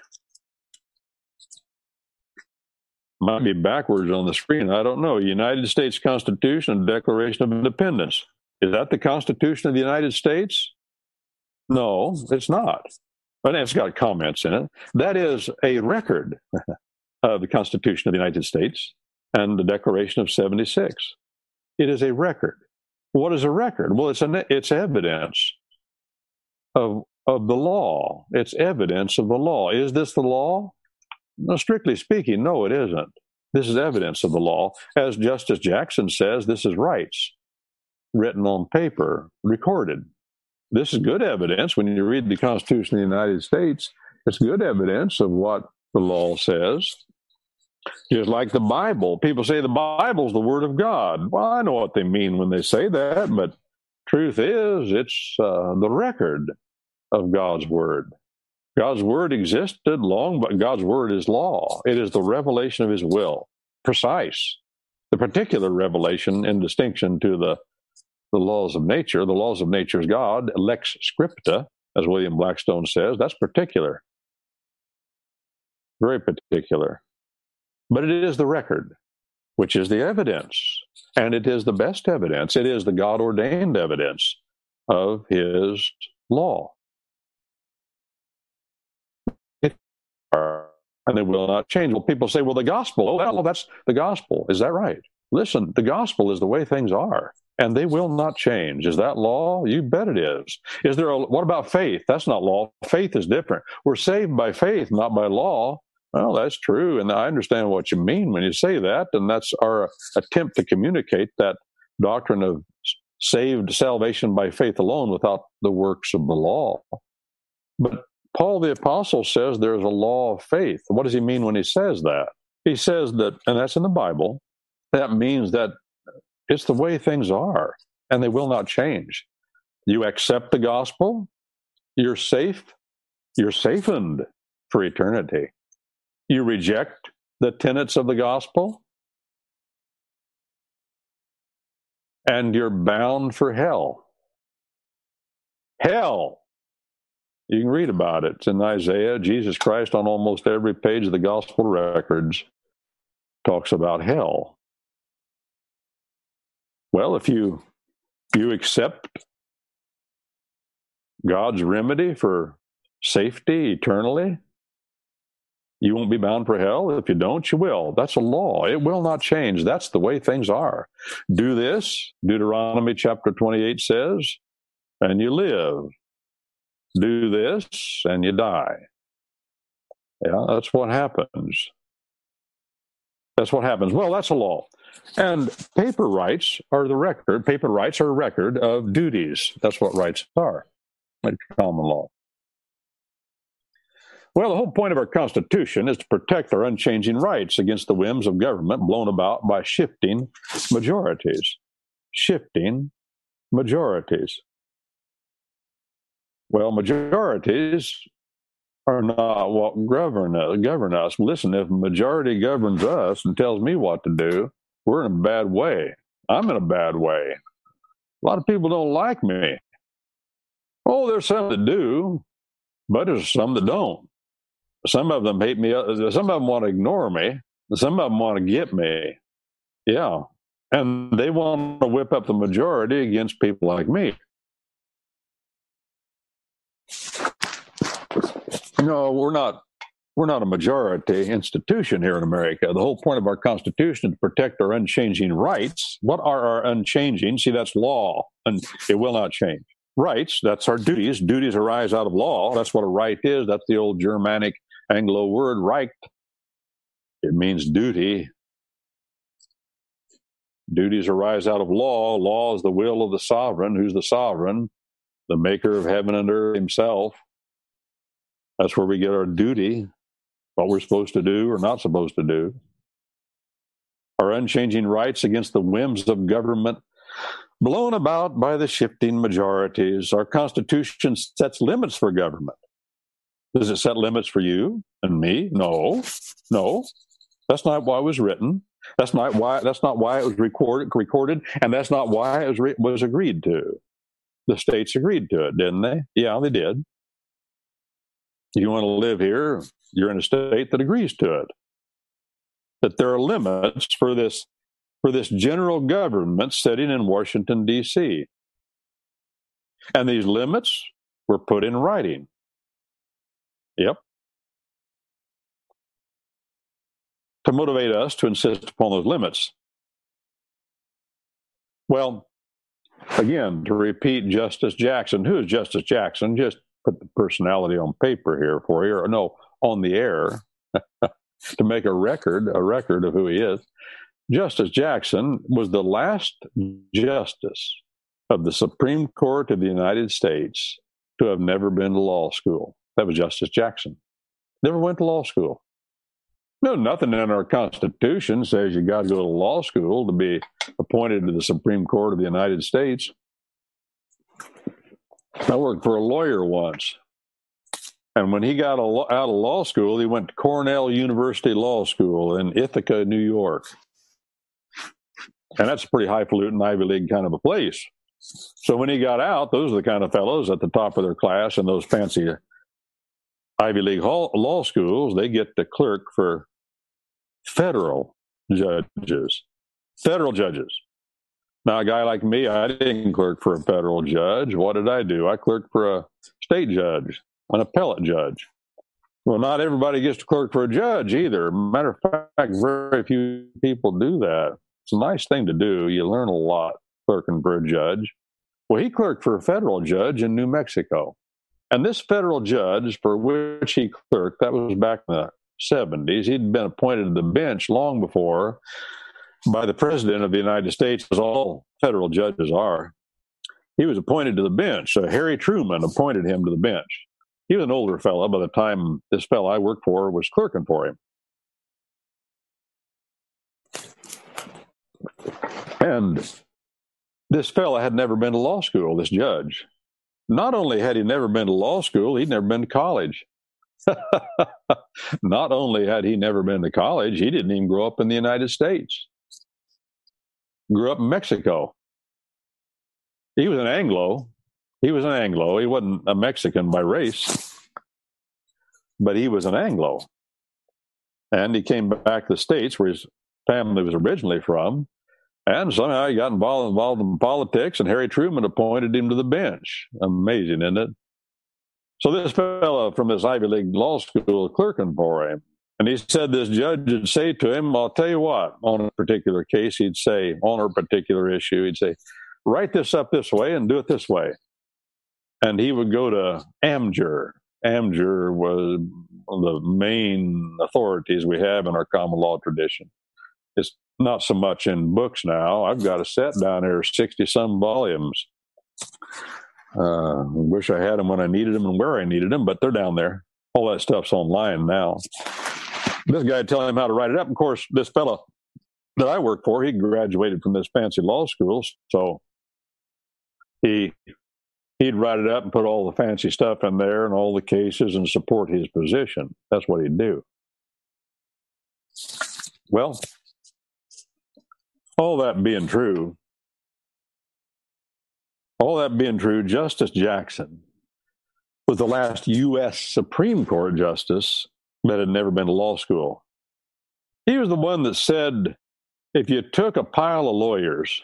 Might be backwards on the screen. I don't know. United States Constitution and Declaration of Independence. Is that the Constitution of the United States? No, it's not. But it's got comments in it. That is a record of the Constitution of the United States and the Declaration of seventy-six. It is a record. What is a record? Well, it's an, it's evidence of of the law. It's evidence of the law. Is this the law? No, strictly speaking, no, it isn't. This is evidence of the law. As Justice Jackson says, this is rights written on paper, recorded. This is good evidence. When you read the Constitution of the United States, it's good evidence of what the law says. Just like the Bible. People say the Bible's the Word of God. Well, I know what they mean when they say that, but truth is, it's uh, the record of God's Word. God's Word existed long, but God's Word is law. It is the revelation of His will, precise. The particular revelation in distinction to the, the laws of nature. The laws of nature is God, lex scripta, as William Blackstone says. That's particular. Very particular. But it is the record, which is the evidence. And it is the best evidence. It is the God-ordained evidence of His law. And they will not change. Well, people say, well, the gospel, oh, well, that's the gospel. Is that right? Listen, the gospel is the way things are. and they will not change. Is that law? You bet it is. Is there a, what about faith? That's not law. Faith is different. We're saved by faith, not by law. Well, that's true, and I understand what you mean when you say that, and that's our attempt to communicate that doctrine of saved salvation by faith alone without the works of the law. But Paul the Apostle says there's a law of faith. What does he mean when he says that? He says that, and that's in the Bible, that means that it's the way things are, and they will not change. You accept the gospel, you're safe, you're safened for eternity. You reject the tenets of the gospel, and you're bound for hell. Hell! You can read about it. It's in Isaiah. Jesus Christ, on almost every page of the gospel records, talks about hell. Well, if you you accept God's remedy for safety eternally, you won't be bound for hell. If you don't, you will. That's a law. It will not change. That's the way things are. Do this, Deuteronomy chapter twenty-eight says, and you live. Do this, and you die. Yeah, that's what happens. That's what happens. Well, that's a law. And paper rights are the record. Paper rights are a record of duties. That's what rights are, like common law. Well, the whole point of our Constitution is to protect our unchanging rights against the whims of government blown about by shifting majorities. Shifting majorities. Well, majorities are not what govern us. Govern us. Listen, if a majority governs us and tells me what to do, we're in a bad way. I'm in a bad way. A lot of people don't like me. Oh, there's some that do, but there's some that don't. Some of them hate me. Some of them want to ignore me. Some of them want to get me. Yeah. And they want to whip up the majority against people like me. No, we're not. We're not a majority institution here in America. The whole point of our Constitution is to protect our unchanging rights. What are our unchanging? See, that's law, and it will not change. Rights, that's our duties. Duties arise out of law. That's what a right is. That's the old Germanic Anglo word, Recht. It means duty. Duties arise out of law. Law is the will of the sovereign. Who's the sovereign? The maker of heaven and earth himself. That's where we get our duty, what we're supposed to do or not supposed to do. Our unchanging rights against the whims of government blown about by the shifting majorities. Our Constitution sets limits for government. Does it set limits for you and me? No, no. That's not why it was written. That's not why. That's not why it was recorded. Recorded, and that's not why it was re- was agreed to. The states agreed to it, didn't they? Yeah, they did. You want to live here, you're in a state that agrees to it. That there are limits for this for this general government sitting in Washington, D C And these limits were put in writing. Yep. To motivate us to insist upon those limits. Well, again, to repeat Justice Jackson. Who is Justice Jackson? Just put the personality on paper here for you, or no, on the air, to make a record, a record of who he is. Justice Jackson was the last justice of the Supreme Court of the United States to have never been to law school. That was Justice Jackson. Never went to law school. No, nothing in our Constitution says you got to go to law school to be appointed to the Supreme Court of the United States. I worked for a lawyer once, and when he got a, out of law school, he went to Cornell University Law School in Ithaca, New York. And that's a pretty highfalutin Ivy League kind of a place. So when he got out, those are the kind of fellows at the top of their class in those fancy Ivy League hall, law schools. They get to clerk for federal judges, federal judges. Now, a guy like me, I didn't clerk for a federal judge. What did I do? I clerked for a state judge, an appellate judge. Well, not everybody gets to clerk for a judge either. Matter of fact, very few people do that. It's a nice thing to do. You learn a lot. clerking for a judge. Well, he clerked for a federal judge in New Mexico. And this federal judge for which he clerked, that was back in the seventies. He'd been appointed to the bench long before by the President of the United States, as all federal judges are. He was appointed to the bench. So Harry Truman appointed him to the bench. He was an older fellow by the time this fellow I worked for was clerking for him. And this fellow had never been to law school, this judge. Not only had he never been to law school, he'd never been to college. Not only had he never been to college, he didn't even grow up in the United States. Grew up in Mexico. He was an Anglo. He was an Anglo. He wasn't a Mexican by race, but he was an Anglo. And he came back to the States where his family was originally from, and somehow he got involved, involved in politics, and Harry Truman appointed him to the bench. Amazing, isn't it? So this fellow from this Ivy League law school was clerking for him. And he said this judge would say to him, I'll tell you what, on a particular case, he'd say, on a particular issue, he'd say, write this up this way and do it this way. And he would go to Amjur. Amjur was one of the main authorities we have in our common law tradition. It's not so much in books now. I've got a set down there, sixty-some volumes. Uh, wish I had them when I needed them and where I needed them, but they're down there. All that stuff's online now. This guy telling him how to write it up. Of course, this fellow that I work for, he graduated from this fancy law school, so he he'd write it up and put all the fancy stuff in there and all the cases and support his position. That's what he'd do. Well, all that being true, all that being true, Justice Jackson was the last U S Supreme Court justice that had never been to law school. He was the one that said, if you took a pile of lawyers,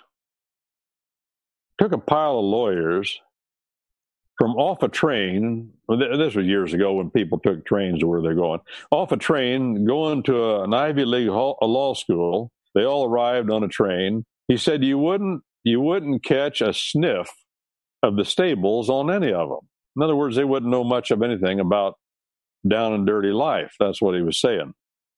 took a pile of lawyers from off a train, this was years ago when people took trains to where they're going, off a train, going to an Ivy League hall, a law school, they all arrived on a train. He said you wouldn't, you wouldn't catch a sniff of the stables on any of them. In other words, they wouldn't know much of anything about down and dirty life. That's what he was saying.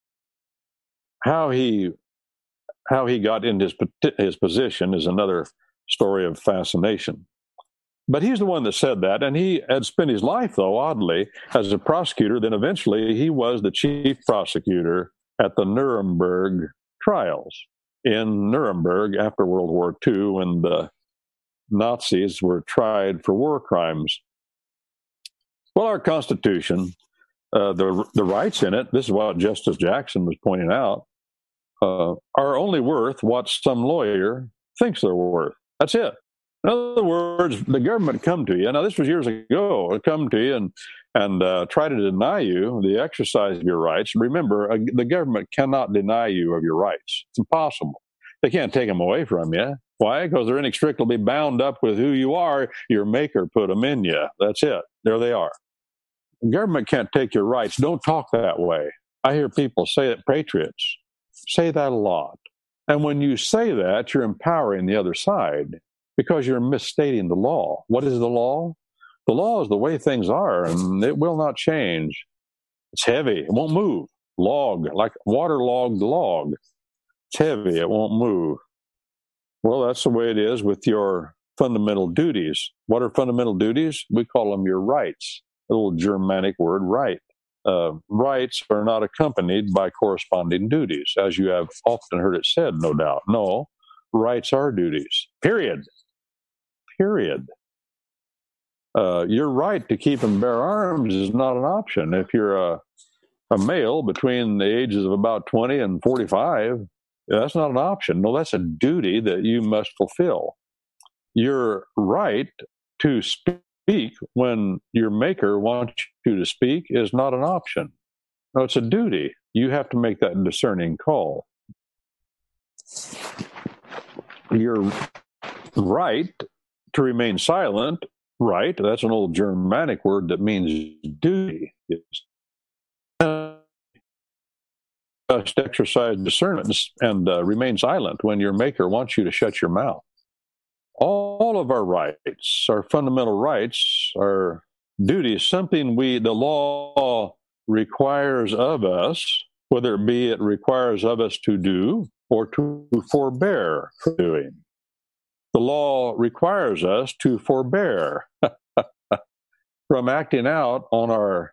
How he how he got in his his position is another story of fascination. But he's the one that said that, and he had spent his life, though, oddly, as a prosecutor. Then eventually he was the chief prosecutor at the Nuremberg trials in Nuremberg after World War Two, when the Nazis were tried for war crimes. Well, our Constitution, uh, the the rights in it, this is what Justice Jackson was pointing out, uh, are only worth what some lawyer thinks they're worth. That's it. In other words, the government come to you. Now, this was years ago. It come to you and and uh, try to deny you the exercise of your rights. Remember, uh, the government cannot deny you of your rights. It's impossible. They can't take them away from you. Why? Because they're inextricably bound up with who you are. Your maker put them in you. That's it. There they are. The government can't take your rights. Don't talk that way. I hear people say that, patriots say that a lot. And when you say that, you're empowering the other side because you're misstating the law. What is the law? The law is the way things are, and it will not change. It's heavy. It won't move. Log, like waterlogged log. It's heavy. It won't move. Well, that's the way it is with your fundamental duties. What are fundamental duties? We call them your rights. A little Germanic word, right. Uh, rights are not accompanied by corresponding duties, as you have often heard it said, no doubt. No, rights are duties. Period. Period. Uh, your right to keep and bear arms is not an option. If you're a, a male between the ages of about twenty and forty-five, that's not an option. No, that's a duty that you must fulfill. Your right to speak when your maker wants you to speak is not an option. No, it's a duty. You have to make that discerning call. Your right to remain silent, right, that's an old Germanic word that means duty. Just exercise discernment and uh, remain silent when your maker wants you to shut your mouth. all of our rights, our fundamental rights, our duties, something we, the law requires of us, whether it be it requires of us to do or to forbear from doing. The law requires us to forbear from acting out on our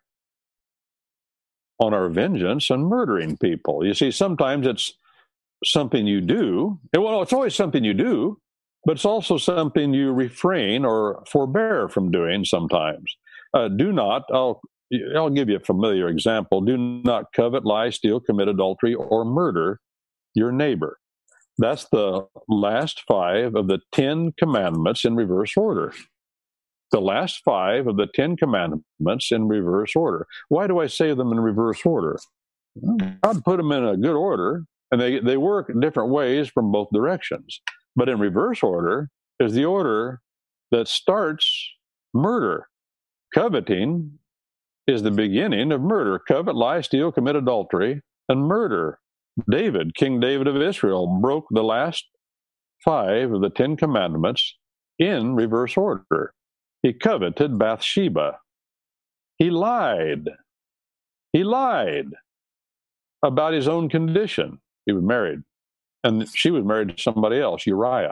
on our vengeance and murdering people. You see, sometimes it's something you do. Well, it's always something you do, but it's also something you refrain or forbear from doing sometimes. Uh, do not, I'll, I'll give you a familiar example. Do not covet, lie, steal, commit adultery, or murder your neighbor. That's the last five of the Ten Commandments in reverse order. The last five of the Ten Commandments in reverse order. Why do I say them in reverse order? God put them in a good order, and they, they work in different ways from both directions. But in reverse order is the order that starts murder. Coveting is the beginning of murder. Covet, lie, steal, commit adultery, and murder. David, King David of Israel, broke the last five of the Ten Commandments in reverse order. He coveted Bathsheba. He lied. He lied about his own condition. He was married, and she was married to somebody else, Uriah.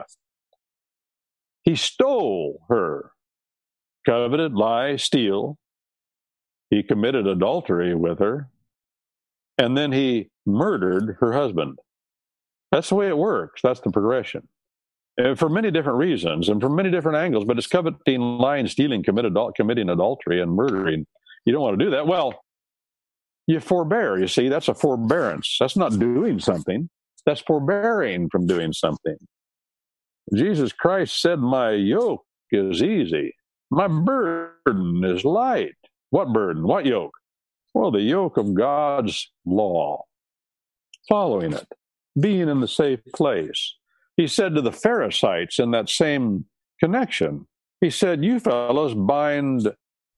He stole her. Coveted, lie, steal. He committed adultery with her, and then he murdered her husband. That's the way it works. That's the progression. And for many different reasons and from many different angles, but it's coveting, lying, stealing, commit adul- committing adultery, and murdering. You don't want to do that. Well, you forbear. You see, that's a forbearance. That's not doing something. That's forbearing from doing something. Jesus Christ said, my yoke is easy. My burden is light. What burden? What yoke? Well, the yoke of God's law. Following it. Being in the safe place. He said to the Pharisees in that same connection, he said, you fellows bind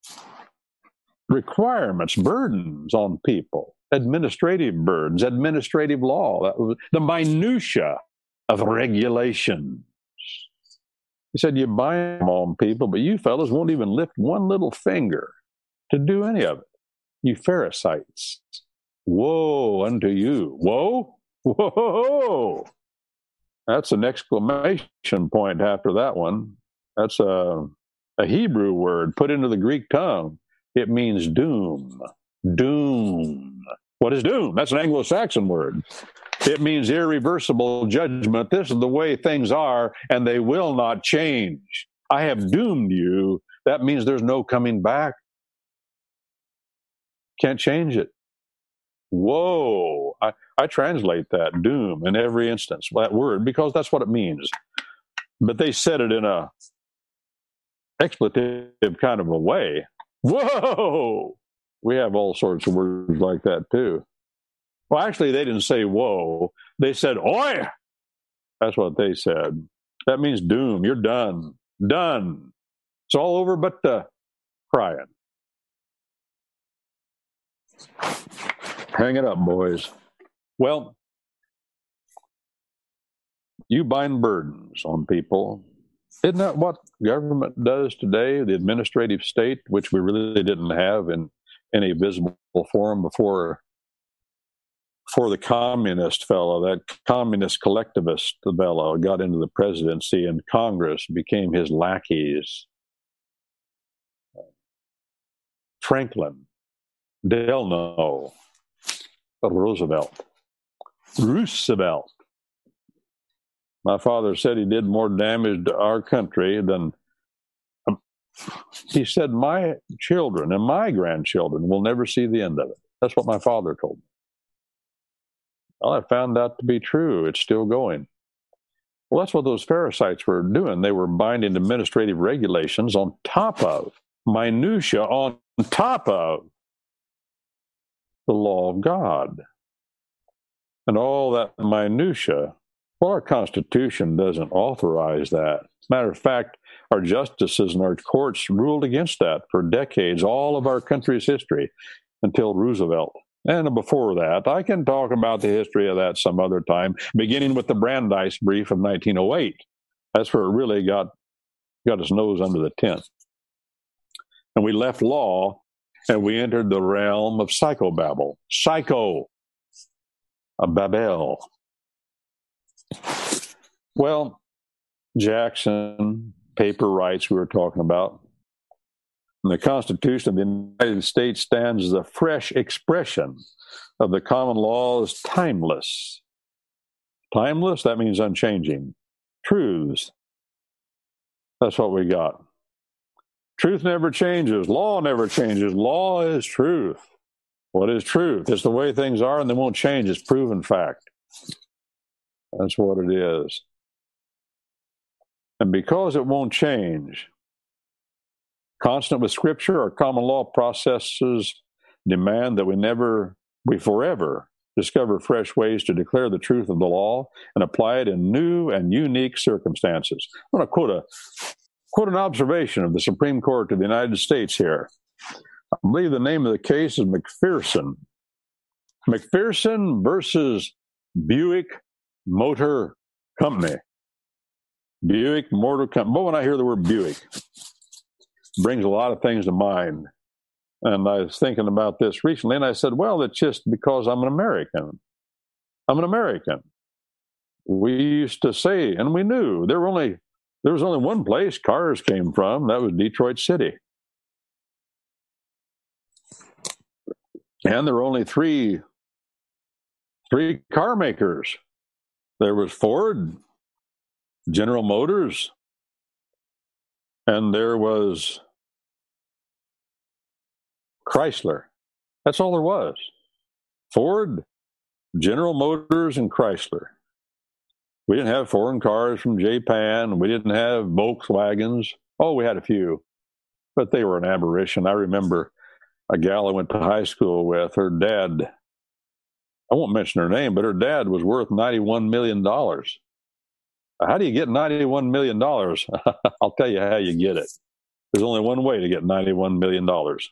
requirements, burdens on people, administrative burdens, administrative law, that was the minutia of regulations. He said, you bind them on people, but you fellows won't even lift one little finger to do any of it. You Pharisees, woe unto you. Woe? Whoa! That's an exclamation point after that one. That's a, a Hebrew word put into the Greek tongue. It means doom. Doom. What is doom? That's an Anglo-Saxon word. It means irreversible judgment. This is the way things are, and they will not change. I have doomed you. That means there's no coming back. Can't change it. Whoa. I, I translate that, doom, in every instance, that word, because that's what it means. But they said it in a expletive kind of a way. Whoa! We have all sorts of words like that, too. Well, actually, they didn't say whoa. They said, oi! That's what they said. That means doom. You're done. Done. It's all over but the crying. Hang it up, boys. Well, you bind burdens on people. Isn't that what government does today? The administrative state, which we really didn't have in any visible form before, before the communist fellow, that communist collectivist fellow got into the presidency and Congress became his lackeys. Franklin Delano Roosevelt. Roosevelt. My father said he did more damage to our country than, um, he said, my children and my grandchildren will never see the end of it. That's what my father told me. Well, I found that to be true. It's still going. Well, that's what those Pharisees were doing. They were binding administrative regulations on top of, minutia on top of the law of God. And all that minutia, well, our Constitution doesn't authorize that. Matter of fact, our justices and our courts ruled against that for decades, all of our country's history, until Roosevelt. And before that, I can talk about the history of that some other time, beginning with the Brandeis Brief of nineteen oh eight. That's where it really got got its nose under the tent. And we left law and we entered the realm of psychobabble. Psycho. A Babel. Well, Jackson, paper rights we were talking about. And the Constitution of the United States stands as a fresh expression of the common law as timeless. Timeless, that means unchanging. Truths. That's what we got. Truth never changes. Law never changes. Law is truth. What is truth? It's the way things are and they won't change. It's proven fact. That's what it is. And because it won't change, constant with Scripture, our common law processes demand that we never, we forever discover fresh ways to declare the truth of the law and apply it in new and unique circumstances. I'm going to quote a quote an observation of the Supreme Court of the United States here. I believe the name of the case is McPherson. McPherson versus Buick Motor Company. Buick Motor Company. But when I hear the word Buick, it brings a lot of things to mind. And I was thinking about this recently, and I said, well, it's just because I'm an American. I'm an American. We used to say, and we knew, there were only there was only one place cars came from. That was Detroit City. And there were only three, three car makers. There was Ford, General Motors, and there was Chrysler. That's all there was. Ford, General Motors, and Chrysler. We didn't have foreign cars from Japan. We didn't have Volkswagens. Oh, we had a few, but they were an aberration. I remember a gal I went to high school with, her dad, I won't mention her name, but her dad was worth ninety-one million dollars. How do you get ninety-one million dollars? I'll tell you how you get it. There's only one way to get ninety-one million dollars.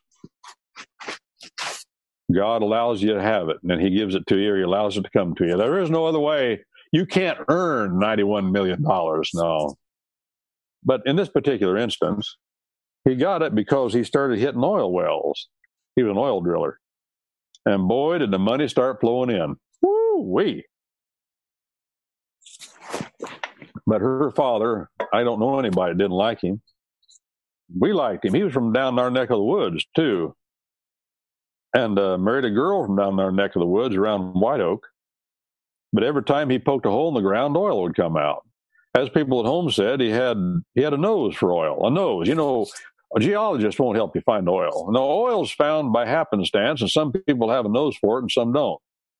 God allows you to have it, and then he gives it to you, or he allows it to come to you. There is no other way. You can't earn ninety-one million dollars, no. But in this particular instance, he got it because he started hitting oil wells. He was an oil driller. And boy, did the money start flowing in. Woo-wee. But her father, I don't know anybody that didn't like him. We liked him. He was from down our neck of the woods, too. And uh, married a girl from down our neck of the woods around White Oak. But every time he poked a hole in the ground, oil would come out. As people at home said, he had he had a nose for oil. A nose. You know, a geologist won't help you find oil. No, oil's found by happenstance, and some people have a nose for it and some don't.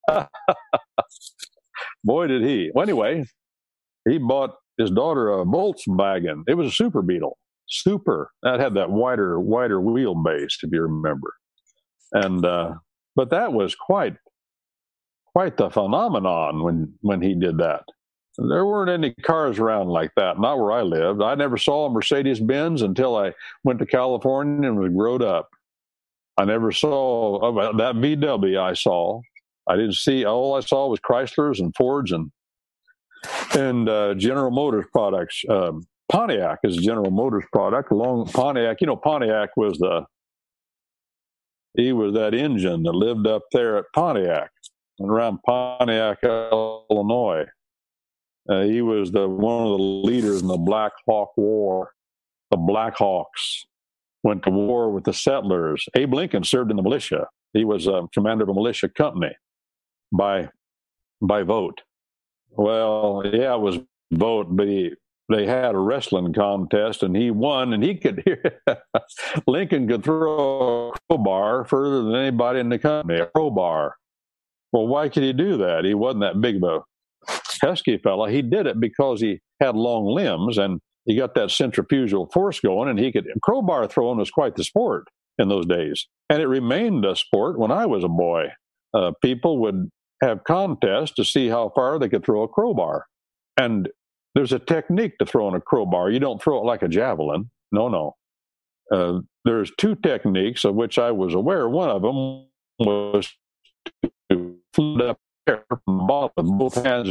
Boy, did he. Well, anyway, he bought his daughter a Volkswagen. It was a Super Beetle. Super. That had that wider, wider wheelbase, if you remember. And uh, but that was quite quite the phenomenon when, when he did that. There weren't any cars around like that, not where I lived. I never saw a Mercedes-Benz until I went to California and was grown up. I never saw uh, that V W I saw. I didn't see, all I saw was Chryslers and Fords and and uh, General Motors products. Um, Pontiac is a General Motors product. Along Pontiac, you know, Pontiac was the, he was that engine that lived up there at Pontiac and around Pontiac, Illinois. Uh, he was the one of the leaders in the Black Hawk War. The Black Hawks went to war with the settlers. Abe Lincoln served in the militia. He was a commander of a militia company by by vote. Well, yeah, it was vote, but he, they had a wrestling contest, and he won, and he could Lincoln could throw a crowbar further than anybody in the company, a crowbar. Well, why could he do that? He wasn't that big of a pesky fella. He did it because he had long limbs, and he got that centrifugal force going, and he could, crowbar throwing was quite the sport in those days. And it remained a sport when I was a boy. Uh, people would have contests to see how far they could throw a crowbar. And there's a technique to throwing a crowbar. You don't throw it like a javelin. No, no. Uh, there's two techniques of which I was aware. One of them was to flip up air from the bottom with both hands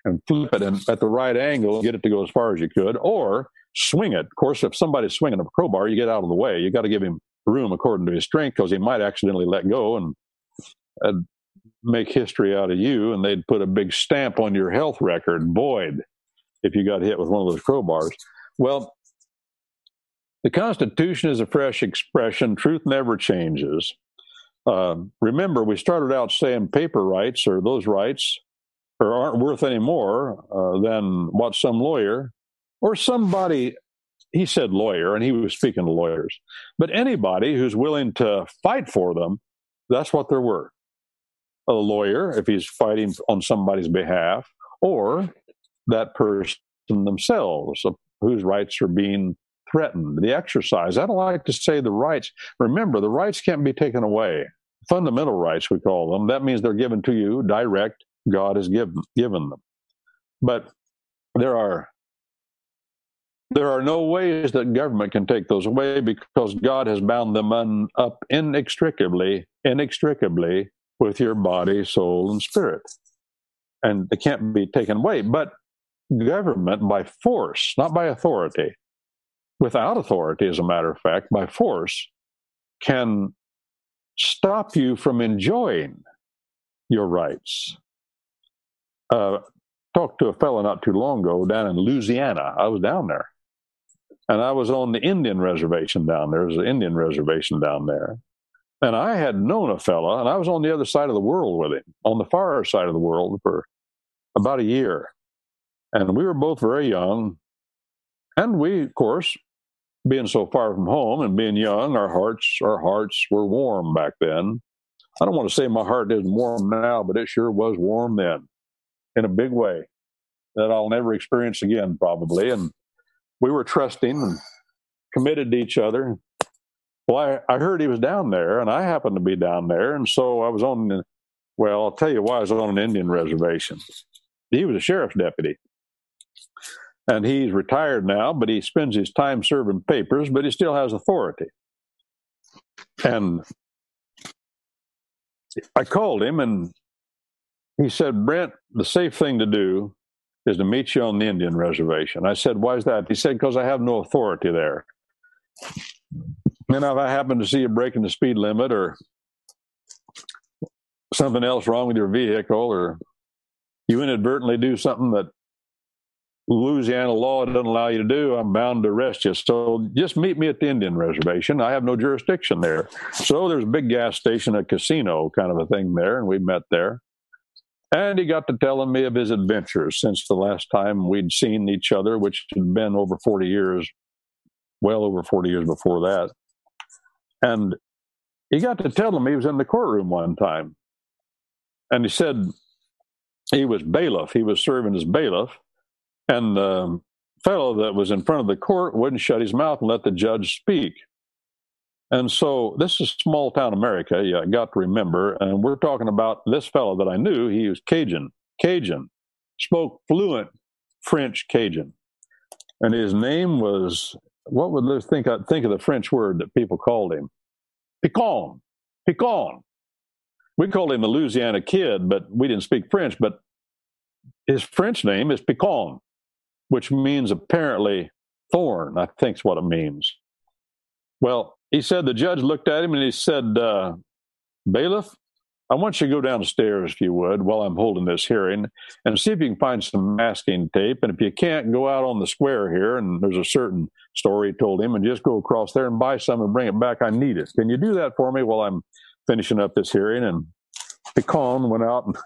and flip it in, at the right angle and get it to go as far as you could, or swing it. Of course, if somebody's swinging a crowbar, you get out of the way. You got to give him room according to his strength, because he might accidentally let go and uh, make history out of you, and they'd put a big stamp on your health record, Boyd, if you got hit with one of those crowbars. Well, the Constitution is a fresh expression. Truth never changes. Uh, remember, we started out saying paper rights, or those rights, or aren't worth any more uh, than what some lawyer or somebody, he said lawyer, and he was speaking to lawyers, but anybody who's willing to fight for them, that's what they're worth. A lawyer, if he's fighting on somebody's behalf, or that person themselves whose rights are being threatened. The exercise, I don't like to say the rights. Remember, the rights can't be taken away. Fundamental rights, we call them. That means they're given to you direct. God has given given them. But there are there are no ways that government can take those away, because God has bound them un, up inextricably, inextricably with your body, soul, and spirit. And they can't be taken away. But government by force, not by authority, without authority, as a matter of fact, by force, can stop you from enjoying your rights. Uh, talked to a fellow not too long ago down in Louisiana. I was down there. And I was on the Indian reservation down there. There's an Indian reservation down there. And I had known a fellow, and I was on the other side of the world with him, on the far side of the world, for about a year. And we were both very young. And we, of course, being so far from home and being young, our hearts, our hearts were warm back then. I don't want to say my heart isn't warm now, but it sure was warm then, in a big way that I'll never experience again, probably. And we were trusting and committed to each other. Well, I, I heard he was down there, and I happened to be down there, and so I was on the, well, I'll tell you why I was on an Indian reservation. He was a sheriff's deputy. And he's retired now, but he spends his time serving papers, but he still has authority. And I called him, and he said, Brent, the safe thing to do is to meet you on the Indian reservation. I said, why is that? He said, because I have no authority there. And if I happen to see you breaking the speed limit, or something else wrong with your vehicle, or you inadvertently do something that Louisiana law doesn't allow you to do, I'm bound to arrest you. So just meet me at the Indian reservation. I have no jurisdiction there. So there's a big gas station, a casino kind of a thing there, and we met there. And he got to telling me of his adventures since the last time we'd seen each other, which had been over forty years, well over forty years before that. And he got to telling me he was in the courtroom one time. And he said he was bailiff. He was serving as bailiff. And the fellow that was in front of the court wouldn't shut his mouth and let the judge speak. And so this is small town America, you got to remember. And we're talking about this fellow that I knew. He was Cajun, Cajun, spoke fluent French Cajun. And his name was, what would they think, I'd think of the French word that people called him? Picon, Picon. We called him the Louisiana Kid, but we didn't speak French. But his French name is Picon, which means apparently thorn, I think is what it means. Well, he said the judge looked at him and he said, uh, bailiff, I want you to go down the stairs, if you would, while I'm holding this hearing, and see if you can find some masking tape. And if you can't, go out on the square here, and there's a certain story he told him, and just go across there and buy some and bring it back. I need it. Can you do that for me while I'm finishing up this hearing? And Picon went out and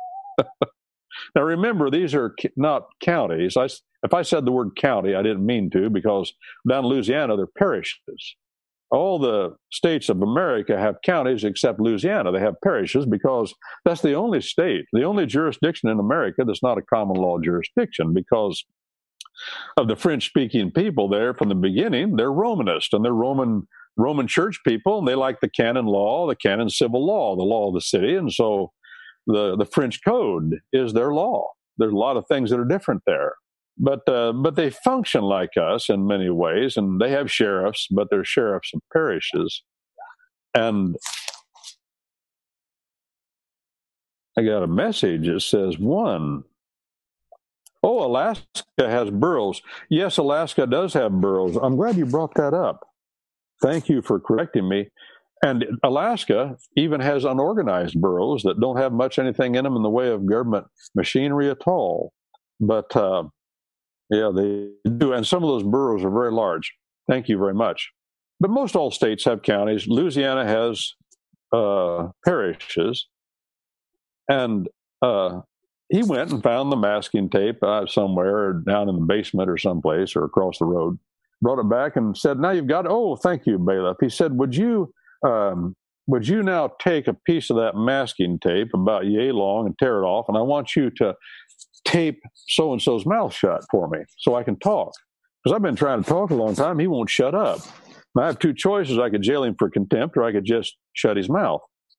now, remember, these are not counties. I, if I said the word county, I didn't mean to, because down in Louisiana, they're parishes. All the states of America have counties except Louisiana. They have parishes because that's the only state, the only jurisdiction in America that's not a common law jurisdiction, because of the French-speaking people there from the beginning. They're Romanist, and they're Roman Roman church people, and they like the canon law, the canon civil law, the law of the city, and so The, the French code is their law. There's a lot of things that are different there. But uh, but they function like us in many ways, and they have sheriffs, but they're sheriffs of parishes. And I got a message that says one Oh, Alaska has burros. Yes, Alaska does have burros. I'm glad you brought that up. Thank you for correcting me. And Alaska even has unorganized boroughs that don't have much anything in them in the way of government machinery at all. But uh, yeah, they do. And some of those boroughs are very large. Thank you very much. But most all states have counties. Louisiana has uh, parishes. And uh, he went and found the masking tape uh, somewhere down in the basement or someplace or across the road, brought it back and said, now you've got, oh, thank you, bailiff. He said, would you um, would you now take a piece of that masking tape about yay long and tear it off, and I want you to tape so-and-so's mouth shut for me so I can talk. Because I've been trying to talk a long time. He won't shut up. I have two choices. I could jail him for contempt, or I could just shut his mouth.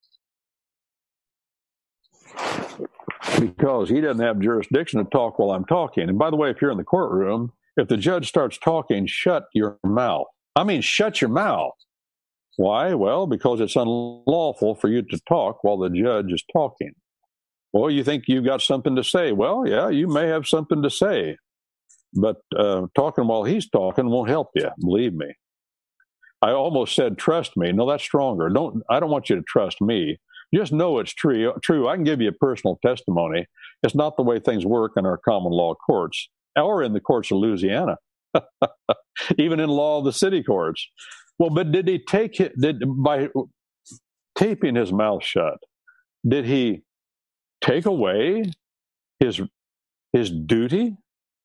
Because he doesn't have jurisdiction to talk while I'm talking. And by the way, if you're in the courtroom, if the judge starts talking, shut your mouth. I mean, shut your mouth. Why? Well, because it's unlawful for you to talk while the judge is talking. Well, you think you've got something to say. Well, yeah, you may have something to say. But uh, talking while he's talking won't help you, believe me. I almost said, trust me. No, that's stronger. Don't. I don't want you to trust me. Just know it's true. True. I can give you a personal testimony. It's not the way things work in our common law courts or in the courts of Louisiana, even in law of the city courts. Well, but did he take it? Did by taping his mouth shut? Did he take away his his duty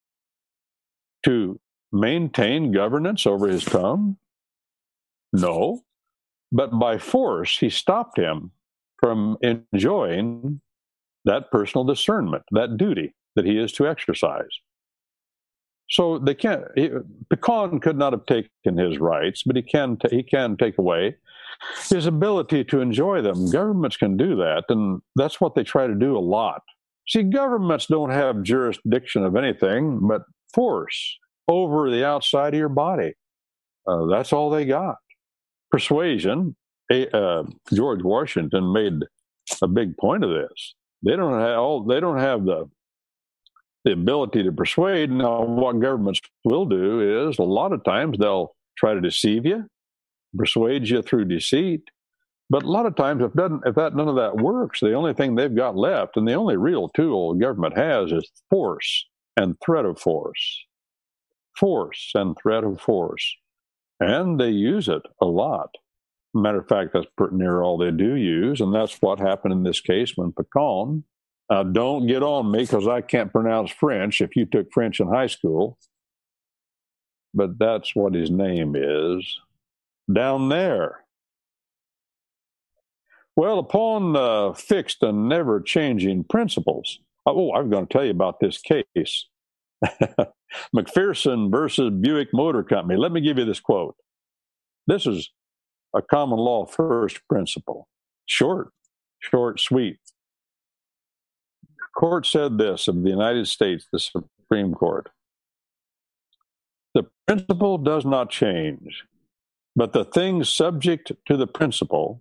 to maintain governance over his tongue? No, but by force he stopped him from enjoying that personal discernment, that duty that he is to exercise. So they can't. He, Pecan could not have taken his rights, but he can. T- he can take away his ability to enjoy them. Governments can do that, and that's what they try to do a lot. See, governments don't have jurisdiction of anything but force over the outside of your body. Uh, that's all they got. Persuasion. Uh, George Washington made a big point of this. They don't have all. They don't have the the ability to persuade. Now, what governments will do is a lot of times they'll try to deceive you, persuade you through deceit. But a lot of times, if doesn't, if that none of that works, the only thing they've got left, and the only real tool the government has, is force and threat of force, force and threat of force, and they use it a lot. Matter of fact, that's pretty near all they do use, and that's what happened in this case when Pecan. Now, don't get on me because I can't pronounce French if you took French in high school, but that's what his name is down there. Well, upon uh, fixed and never-changing principles. Oh, I'm going to tell you about this case. McPherson versus Buick Motor Company. Let me give you this quote. This is a common law first principle. Short, short, sweet. The court said this of the United States, the Supreme Court. The principle does not change, but the things subject to the principle,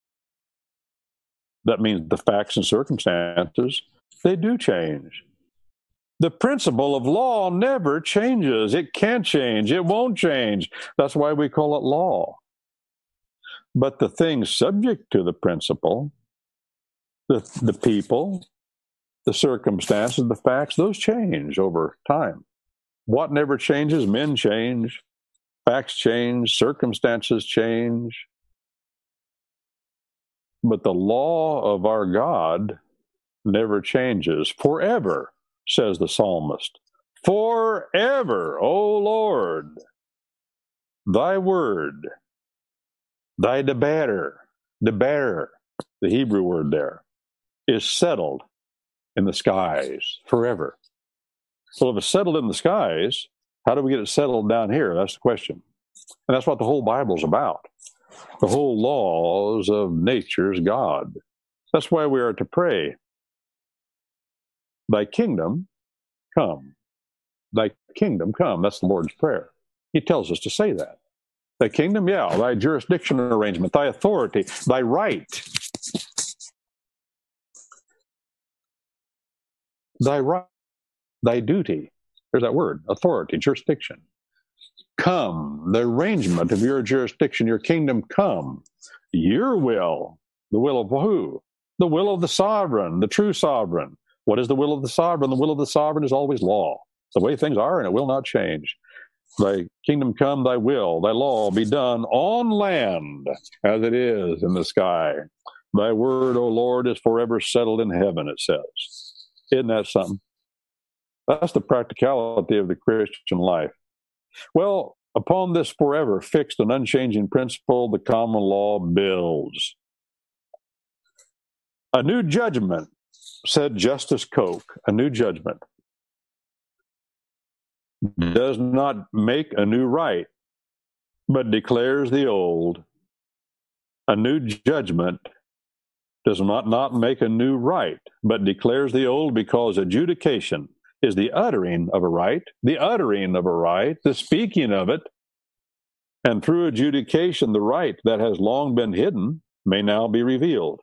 that means the facts and circumstances, they do change. The principle of law never changes. It can't change. It won't change. That's why we call it law. But the things subject to the principle, the, the people, the circumstances, the facts, those change over time. What never changes? Men change, facts change, circumstances change. But the law of our God never changes. Forever, says the psalmist. Forever, O Lord, thy word, thy debater, debater, the Hebrew word there, is settled in the skies forever. So if it's settled in the skies, how do we get it settled down here? That's the question. And that's what the whole Bible's about. The whole laws of nature's God. That's why we are to pray. Thy kingdom come. Thy kingdom come. That's the Lord's Prayer. He tells us to say that. Thy kingdom, yeah, thy jurisdiction arrangement, thy authority, thy right. Thy right thy duty. There's that word, authority, jurisdiction. Come, the arrangement of your jurisdiction, your kingdom come. Your will, the will of who? The will of the sovereign, the true sovereign. What is the will of the sovereign? The will of the sovereign is always law. The way things are, and it will not change. Thy kingdom come, thy will, thy law be done on land as it is in the sky. Thy word, O Lord, is forever settled in heaven, it says. Isn't that something? That's the practicality of the Christian life. Well, upon this forever fixed and unchanging principle, the common law builds. A new judgment, said Justice Coke, a new judgment does not make a new right, but declares the old. A new judgment does not, not make a new right, but declares the old, because adjudication is the uttering of a right, the uttering of a right, the speaking of it, and through adjudication, the right that has long been hidden may now be revealed.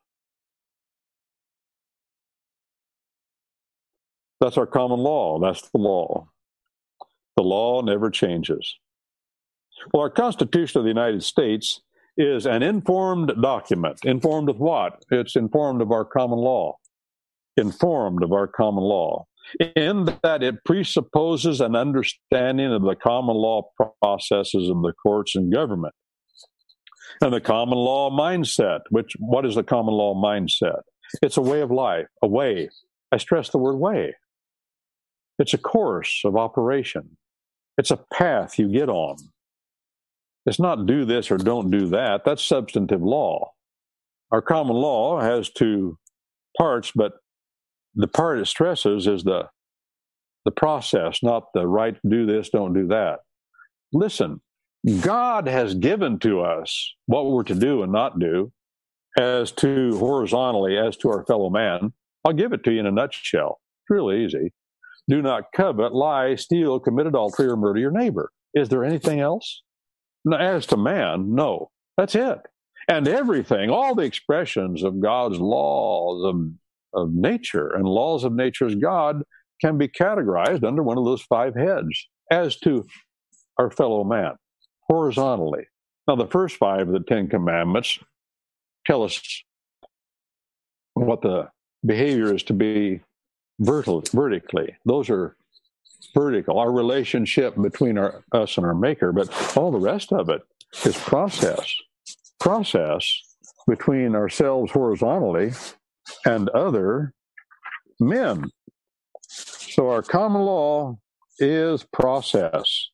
That's our common law. That's the law. The law never changes. Well, our Constitution of the United States is an informed document. Informed of what? It's informed of our common law. Informed of our common law. In that it presupposes an understanding of the common law processes of the courts and government. And the common law mindset, which, what is the common law mindset? It's a way of life, a way. I stress the word way. It's a course of operation. It's a path you get on. It's not do this or don't do that. That's substantive law. Our common law has two parts, but the part it stresses is the, the process, not the right to do this, don't do that. Listen, God has given to us what we're to do and not do as to horizontally, as to our fellow man. I'll give it to you in a nutshell. It's really easy. Do not covet, lie, steal, commit adultery, or murder your neighbor. Is there anything else? As to man, no. That's it. And everything, all the expressions of God's laws of, of nature and laws of nature's God can be categorized under one of those five heads as to our fellow man, horizontally. Now, the first five of the Ten Commandments tell us what the behavior is to be vertical, vertically. Those are vertical, our relationship between our, us and our Maker, but all the rest of it is process. Process between ourselves horizontally and other men. So our common law is process,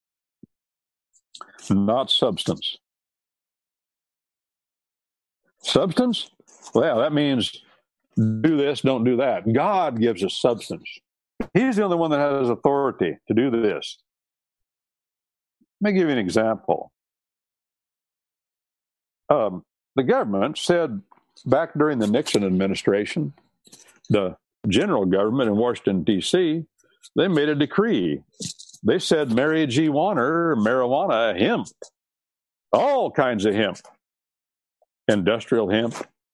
not substance. Substance? Well, that means do this, don't do that. God gives us substance. He's the only one that has authority to do this. Let me give you an example. Um, the government said back during the Nixon administration, the general government in Washington, D C, they made a decree. They said marijuana, marijuana, hemp, all kinds of hemp, industrial hemp,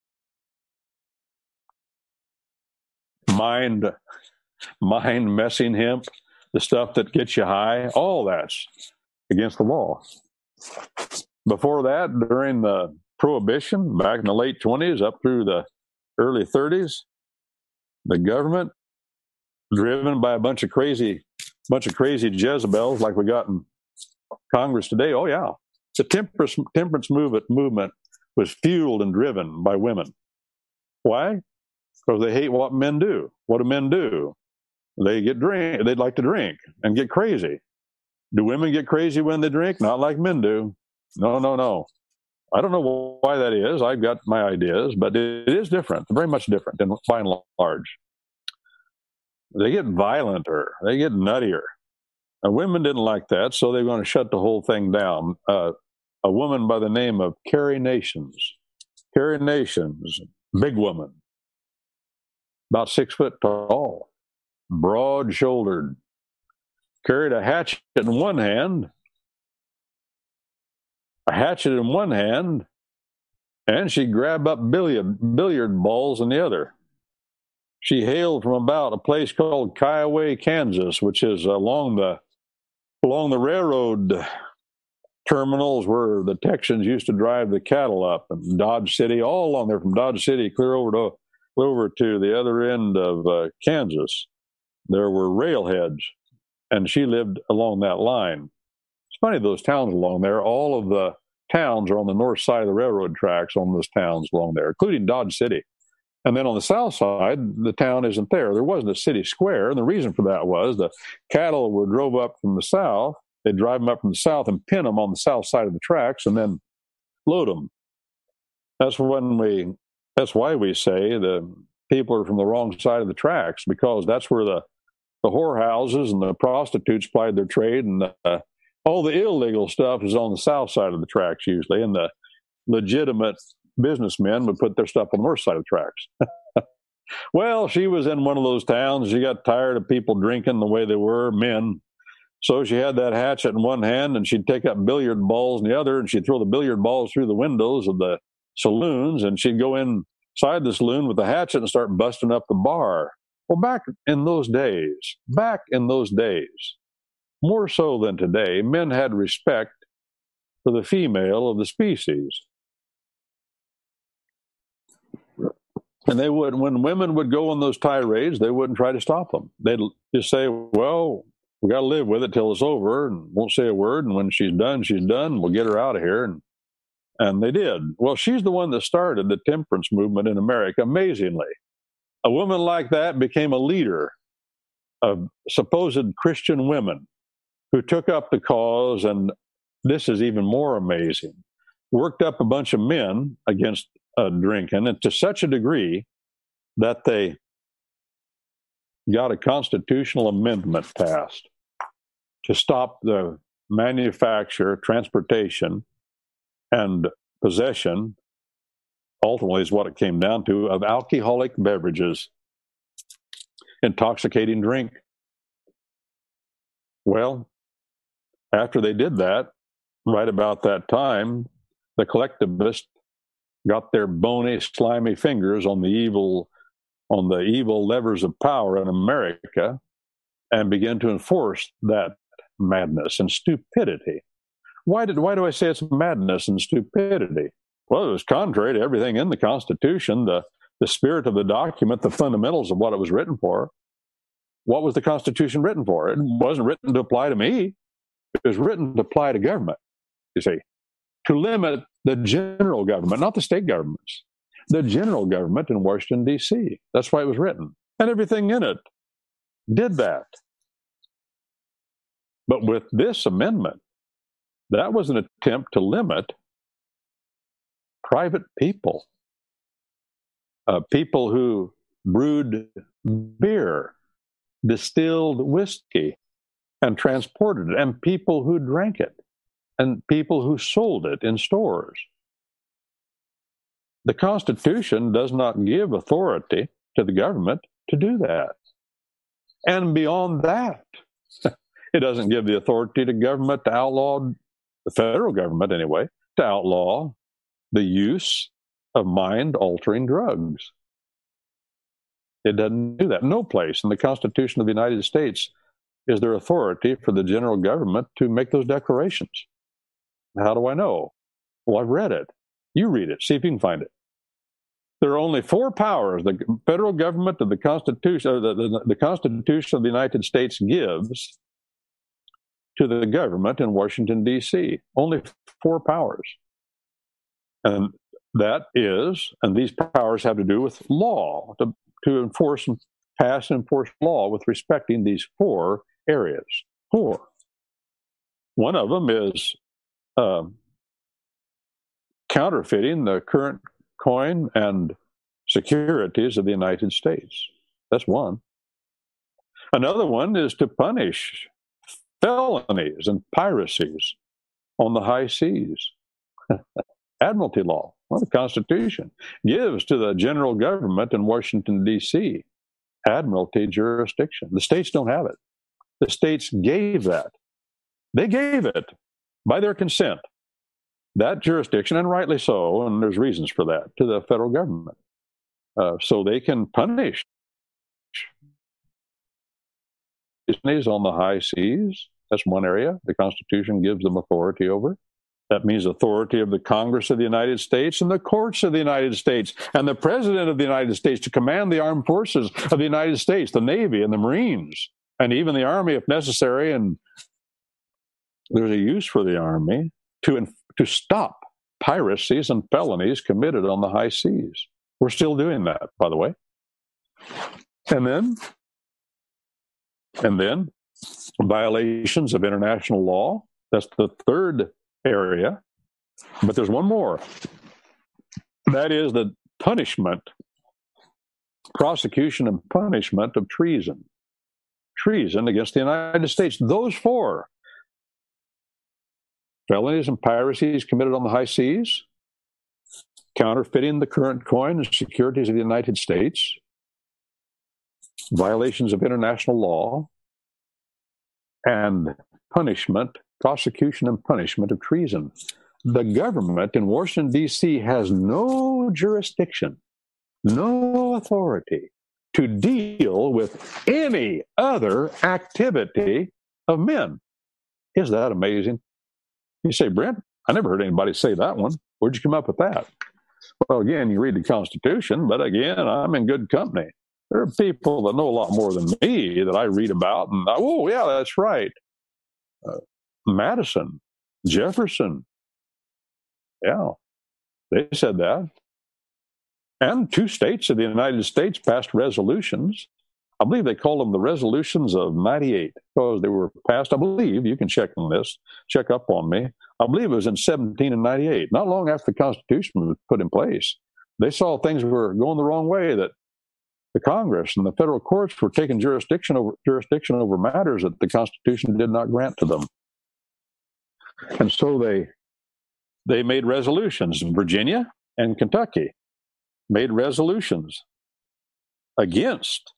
mind, mind messing hemp, the stuff that gets you high, all that's against the law. Before that, during the Prohibition, back in the late twenties up through the early thirties, the government, driven by a bunch of crazy, bunch of crazy Jezebels like we got in Congress today, oh yeah, the temperance, temperance movement, movement was fueled and driven by women. Why? Because they hate what men do. What do men do? They get drink. They'd like to drink and get crazy. Do women get crazy when they drink? Not like men do. No, no, no. I don't know why that is. I've got my ideas, but it is different, very much different than by and large. They get violenter. They get nuttier. And women didn't like that, so they're going to shut the whole thing down. Uh, a woman by the name of Carrie Nations. Carrie Nations, big woman, about six foot tall, broad-shouldered, carried a hatchet in one hand, a hatchet in one hand, and she grabbed up billiard, billiard balls in the other. She hailed from about a place called Kiowa, Kansas, which is along the along the railroad terminals where the Texans used to drive the cattle up, and Dodge City, all along there from Dodge City clear over to over to the other end of uh, Kansas. There were railheads, and she lived along that line. It's funny, those towns along there, all of the towns are on the north side of the railroad tracks on those towns along there, including Dodge City. And then on the south side, the town isn't there. There wasn't a city square, and the reason for that was the cattle were drove up from the south. They'd drive them up from the south and pin them on the south side of the tracks and then load them. That's when we. That's why we say the people are from the wrong side of the tracks, because that's where the the whorehouses and the prostitutes plied their trade, and the, uh, all the illegal stuff is on the south side of the tracks usually, and the legitimate businessmen would put their stuff on the north side of the tracks. Well, she was in one of those towns. She got tired of people drinking the way they were, men. So she had that hatchet in one hand, and she'd take up billiard balls in the other, and she'd throw the billiard balls through the windows of the saloons, and she'd go inside the saloon with the hatchet and start busting up the bar. Well, back in those days, back in those days, more so than today, men had respect for the female of the species. And they would, when women would go on those tirades, they wouldn't try to stop them. They'd just say, well, we got to live with it till it's over, and won't say a word. And when she's done, she's done. We'll get her out of here. And and they did. Well, she's the one that started the temperance movement in America, amazingly. A woman like that became a leader of supposed Christian women who took up the cause, and this is even more amazing, worked up a bunch of men against uh, drinking, and to such a degree that they got a constitutional amendment passed to stop the manufacture, transportation, and possession, ultimately is what it came down to, of alcoholic beverages, intoxicating drink. Well, after they did that, right about that time, the collectivists got their bony, slimy fingers on the evil, on the evil levers of power in America, and began to enforce that madness and stupidity. Why did why do I say it's madness and stupidity? Well, it was contrary to everything in the Constitution, the, the spirit of the document, the fundamentals of what it was written for. What was the Constitution written for? It wasn't written to apply to me. It was written to apply to government, you see, to limit the general government, not the state governments, the general government in Washington, D C. That's why it was written. And everything in it did that. But with this amendment, that was an attempt to limit private people, uh, people who brewed beer, distilled whiskey, and transported it, and people who drank it, and people who sold it in stores. The Constitution does not give authority to the government to do that. And beyond that, it doesn't give the authority to government to outlaw, the federal government anyway, to outlaw the use of mind-altering drugs. It doesn't do that. No place in the Constitution of the United States is there authority for the general government to make those declarations. How do I know? Well, I've read it. You read it. See if you can find it. There are only four powers the federal government of the Constitution, or the, the, the Constitution of the United States gives to the government in Washington, D C. Only four powers. And that is, and these powers have to do with law, to, to enforce and pass and enforce law with respecting these four areas. Four. One of them is uh, counterfeiting the current coin and securities of the United States. That's one. Another one is to punish felonies and piracies on the high seas. Admiralty law, well, the Constitution gives to the general government in Washington, D C admiralty jurisdiction. The states don't have it. The states gave that. They gave it by their consent, that jurisdiction, and rightly so, and there's reasons for that, to the federal government. Uh, so they can punish colonies on the high seas. That's one area the Constitution gives them authority over. That means authority of the Congress of the United States and the courts of the United States and the President of the United States to command the armed forces of the United States, the Navy and the Marines, and even the Army if necessary. And there's a use for the Army to, to stop piracies and felonies committed on the high seas. We're still doing that, by the way. And then, and then violations of international law. That's the third area. But there's one more. That is the punishment, prosecution and punishment of treason. Treason against the United States. Those four. Felonies and piracies committed on the high seas, counterfeiting the current coin and securities of the United States, violations of international law, and punishment, prosecution and punishment of treason. The government in Washington, D C has no jurisdiction, no authority to deal with any other activity of men. Is that amazing? You say, Brent, I never heard anybody say that one. Where'd you come up with that? Well, again, you read the Constitution, but again, I'm in good company. There are people that know a lot more than me that I read about, and I, oh, yeah, that's right. Uh, Madison, Jefferson, yeah, they said that. And two states of the United States passed resolutions. I believe they called them the resolutions of ninety-eight because they were passed, I believe, you can check on this, check up on me. I believe it was in seventeen and ninety-eight, not long after the Constitution was put in place. They saw things were going the wrong way, that the Congress and the federal courts were taking jurisdiction over, jurisdiction over matters that the Constitution did not grant to them. And so they, they made resolutions. Virginia and Kentucky made resolutions against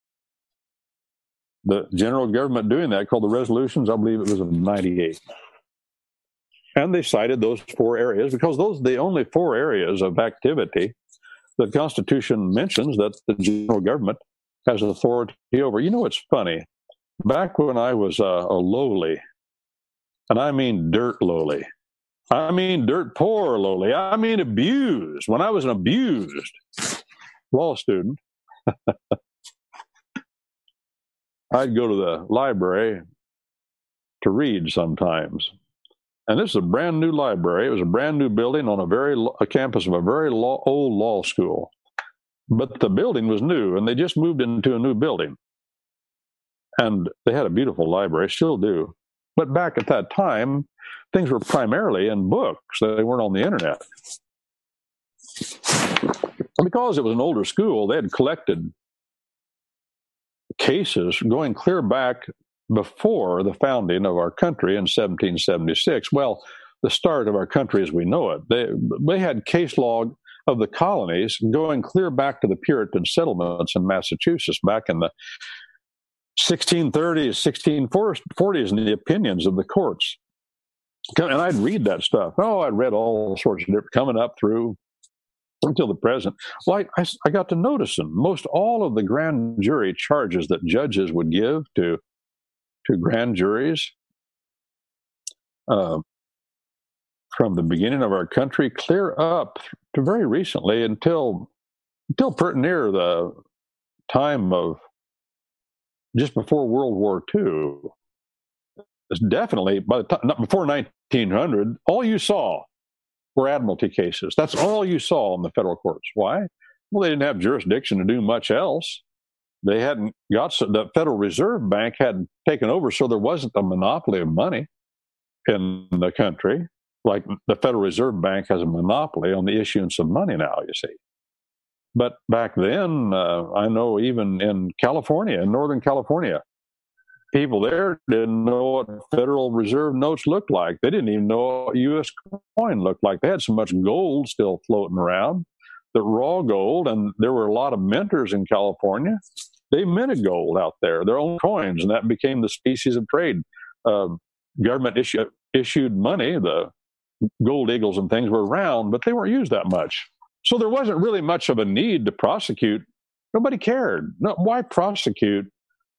the general government doing that, called the resolutions. I believe it was of ninety-eight. And they cited those four areas because those are the only four areas of activity the Constitution mentions that the general government has authority over. You know, it's funny. Back when I was uh, a lowly, and I mean dirt lowly, I mean dirt poor lowly, I mean abused, when I was an abused law student, I'd go to the library to read sometimes. And this is a brand new library. It was a brand new building on a very a campus of a very law, old law school. But the building was new, and they just moved into a new building. And they had a beautiful library, still do. But back at that time, things were primarily in books. They weren't on the internet. Because it was an older school, they had collected cases going clear back before the founding of our country in seventeen seventy-six. Well, the start of our country as we know it. They, they had case log of the colonies going clear back to the Puritan settlements in Massachusetts back in the sixteen thirties, sixteen forties, and the opinions of the courts. And I'd read that stuff. Oh, I'd read all sorts of different, coming up through until the present. Well, I, I, I got to noticing most all of the grand jury charges that judges would give to to grand juries uh, from the beginning of our country clear up to very recently until until pretty near the time of just before World War Two. It's definitely by the time, not before nineteen hundred, all you saw were admiralty cases. That's all you saw in the federal courts. Why? Well, they didn't have jurisdiction to do much else. They hadn't got, the Federal Reserve Bank hadn't taken over, so there wasn't a monopoly of money in the country. Like the Federal Reserve Bank has a monopoly on the issuance of money now, you see. But back then, uh, I know even in California, in Northern California, people there didn't know what Federal Reserve notes looked like. They didn't even know what U S coin looked like. They had so much gold still floating around, the raw gold, and there were a lot of minters in California. They minted gold out there, their own coins, and that became the species of trade. Uh, government issue, issued money, the gold eagles and things were around, but they weren't used that much. So there wasn't really much of a need to prosecute. Nobody cared. No, why prosecute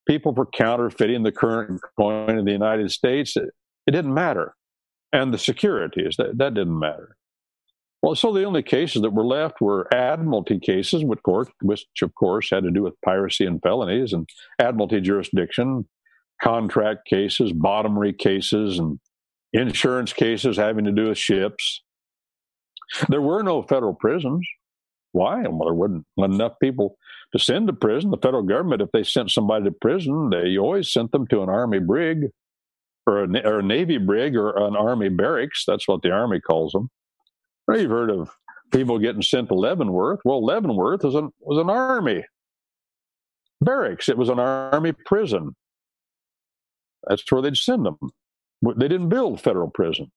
people for counterfeiting the current coin of the United States. It, it didn't matter. And the securities, that, that didn't matter. Well, so the only cases that were left were admiralty cases, which, court, which of course had to do with piracy and felonies and admiralty jurisdiction, contract cases, bottomry cases, and insurance cases having to do with ships. There were no federal prisons. Why? Well, there wasn't enough people to send to prison. The federal government, if they sent somebody to prison, they always sent them to an Army brig or a, or a Navy brig or an Army barracks. That's what the Army calls them. You've heard of people getting sent to Leavenworth. Well, Leavenworth was an, was an Army barracks. It was an Army prison. That's where they'd send them. They didn't build federal prisons.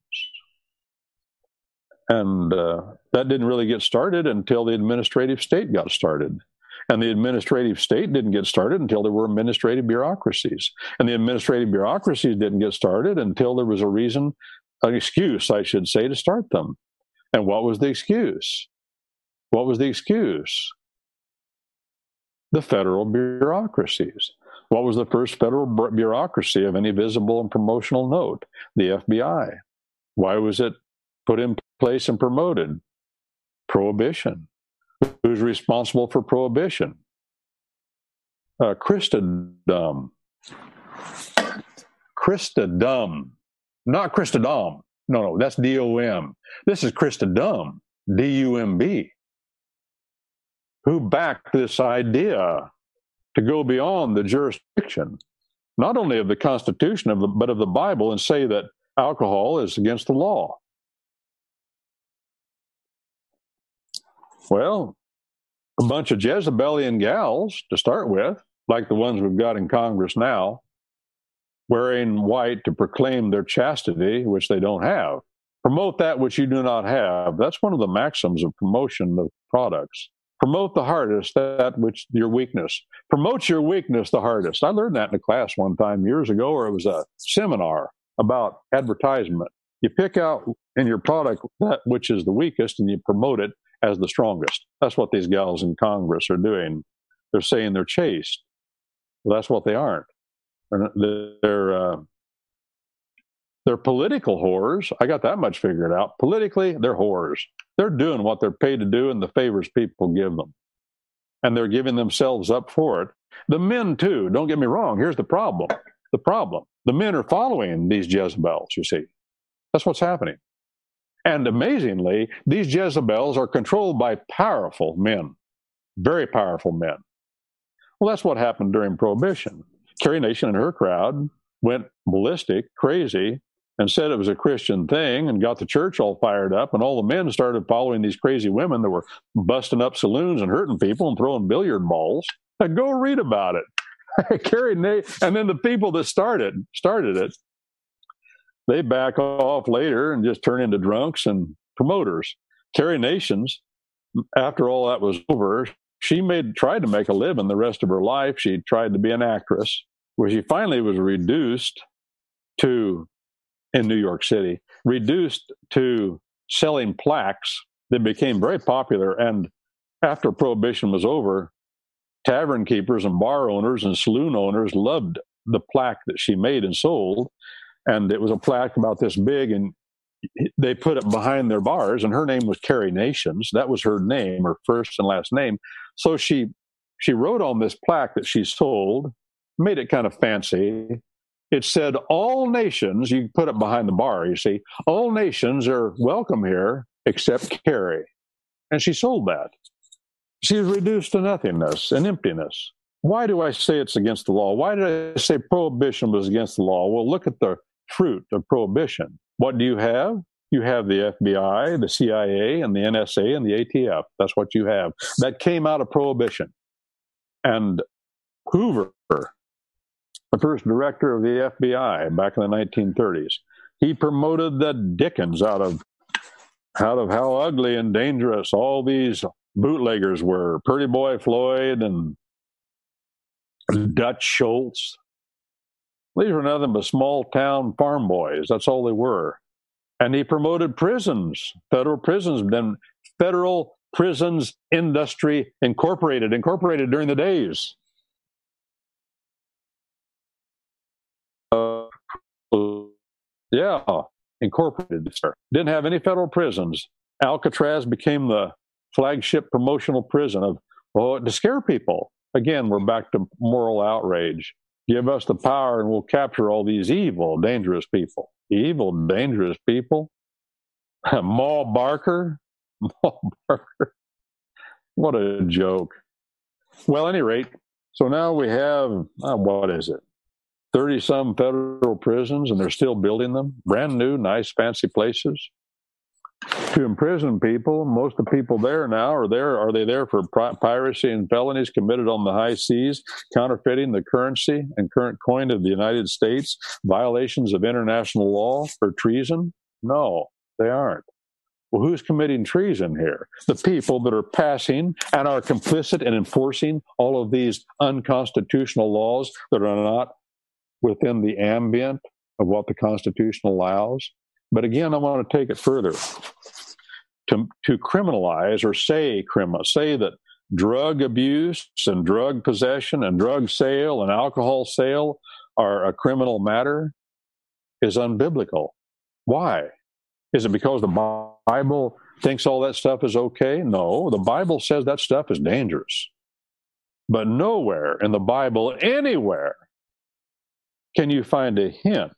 And uh, that didn't really get started until the administrative state got started. And the administrative state didn't get started until there were administrative bureaucracies. And the administrative bureaucracies didn't get started until there was a reason, an excuse, I should say, to start them. And what was the excuse? What was the excuse? The federal bureaucracies. What was the first federal bureaucracy of any visible and promotional note? The F B I. Why was it put in place and promoted? Prohibition. Who's responsible for prohibition? Uh, Christendom. Christendom. Not Christendom. No, no, that's D O M. This is Christendom. D U M B. Who backed this idea to go beyond the jurisdiction, not only of the Constitution, of the, but of the Bible, and say that alcohol is against the law? Well, a bunch of Jezebelian gals to start with, like the ones we've got in Congress now, wearing white to proclaim their chastity, which they don't have. Promote that which you do not have. That's one of the maxims of promotion of products. Promote the hardest, that which your weakness. Promote your weakness the hardest. I learned that in a class one time years ago, or it was a seminar about advertisement. You pick out in your product that which is the weakest and you promote it as the strongest. That's what these gals in Congress are doing. They're saying they're chaste. Well, that's what they aren't. They're, they're, uh, they're political whores. I got that much figured out. Politically, they're whores. They're doing what they're paid to do and the favors people give them. And they're giving themselves up for it. The men, too, don't get me wrong. Here's the problem. The problem. The men are following these Jezebels, you see. That's what's happening. And amazingly, these Jezebels are controlled by powerful men, very powerful men. Well, that's what happened during Prohibition. Carrie Nation and her crowd went ballistic, crazy, and said it was a Christian thing and got the church all fired up, and all the men started following these crazy women that were busting up saloons and hurting people and throwing billiard balls. Now, go read about it. Carrie Nation, and then the people that started started it, they back off later and just turn into drunks and promoters. Carrie Nations, after all that was over, she made tried to make a living the rest of her life. She tried to be an actress, where she finally was reduced to, in New York City, reduced to selling plaques that became very popular. And after Prohibition was over, tavern keepers and bar owners and saloon owners loved the plaque that she made and sold. And it was a plaque about this big, and they put it behind their bars, and her name was Carrie Nations. That was her name, her first and last name. So she she wrote on this plaque that she sold, made it kind of fancy. It said, all nations, you put it behind the bar, you see, all nations are welcome here except Carrie. And she sold that. She was reduced to nothingness and emptiness. Why do I say it's against the law? Why did I say Prohibition was against the law? Well, look at the fruit of Prohibition. What do you have? You have the F B I, the C I A, and the N S A, and the A T F. That's what you have. That came out of Prohibition. And Hoover, the first director of the F B I back in the nineteen thirties, he promoted the dickens out of, out of how ugly and dangerous all these bootleggers were. Pretty Boy Floyd and Dutch Schultz. These were nothing but small-town farm boys. That's all they were. And he promoted prisons, federal prisons, then Federal Prisons Industry Incorporated, incorporated during the days. Yeah, incorporated. Didn't have any federal prisons. Alcatraz became the flagship promotional prison of, well, to scare people. Again, we're back to moral outrage. Give us the power and we'll capture all these evil, dangerous people. Evil, dangerous people? Maul Barker? Maul Barker? What a joke. Well, at any rate, so now we have, uh, what is it, thirty-some federal prisons, and they're still building them. Brand new, nice, fancy places to imprison people. Most of the people there now are there. Are they there for piracy and felonies committed on the high seas, counterfeiting the currency and current coin of the United States, violations of international law, or treason? No, they aren't. Well, who's committing treason here? The people that are passing and are complicit in enforcing all of these unconstitutional laws that are not within the ambient of what the Constitution allows. But again, I want to take it further. To, to criminalize or say criminal, say that drug abuse and drug possession and drug sale and alcohol sale are a criminal matter is unbiblical. Why? Is it because the Bible thinks all that stuff is okay? No, the Bible says that stuff is dangerous. But nowhere in the Bible, anywhere, can you find a hint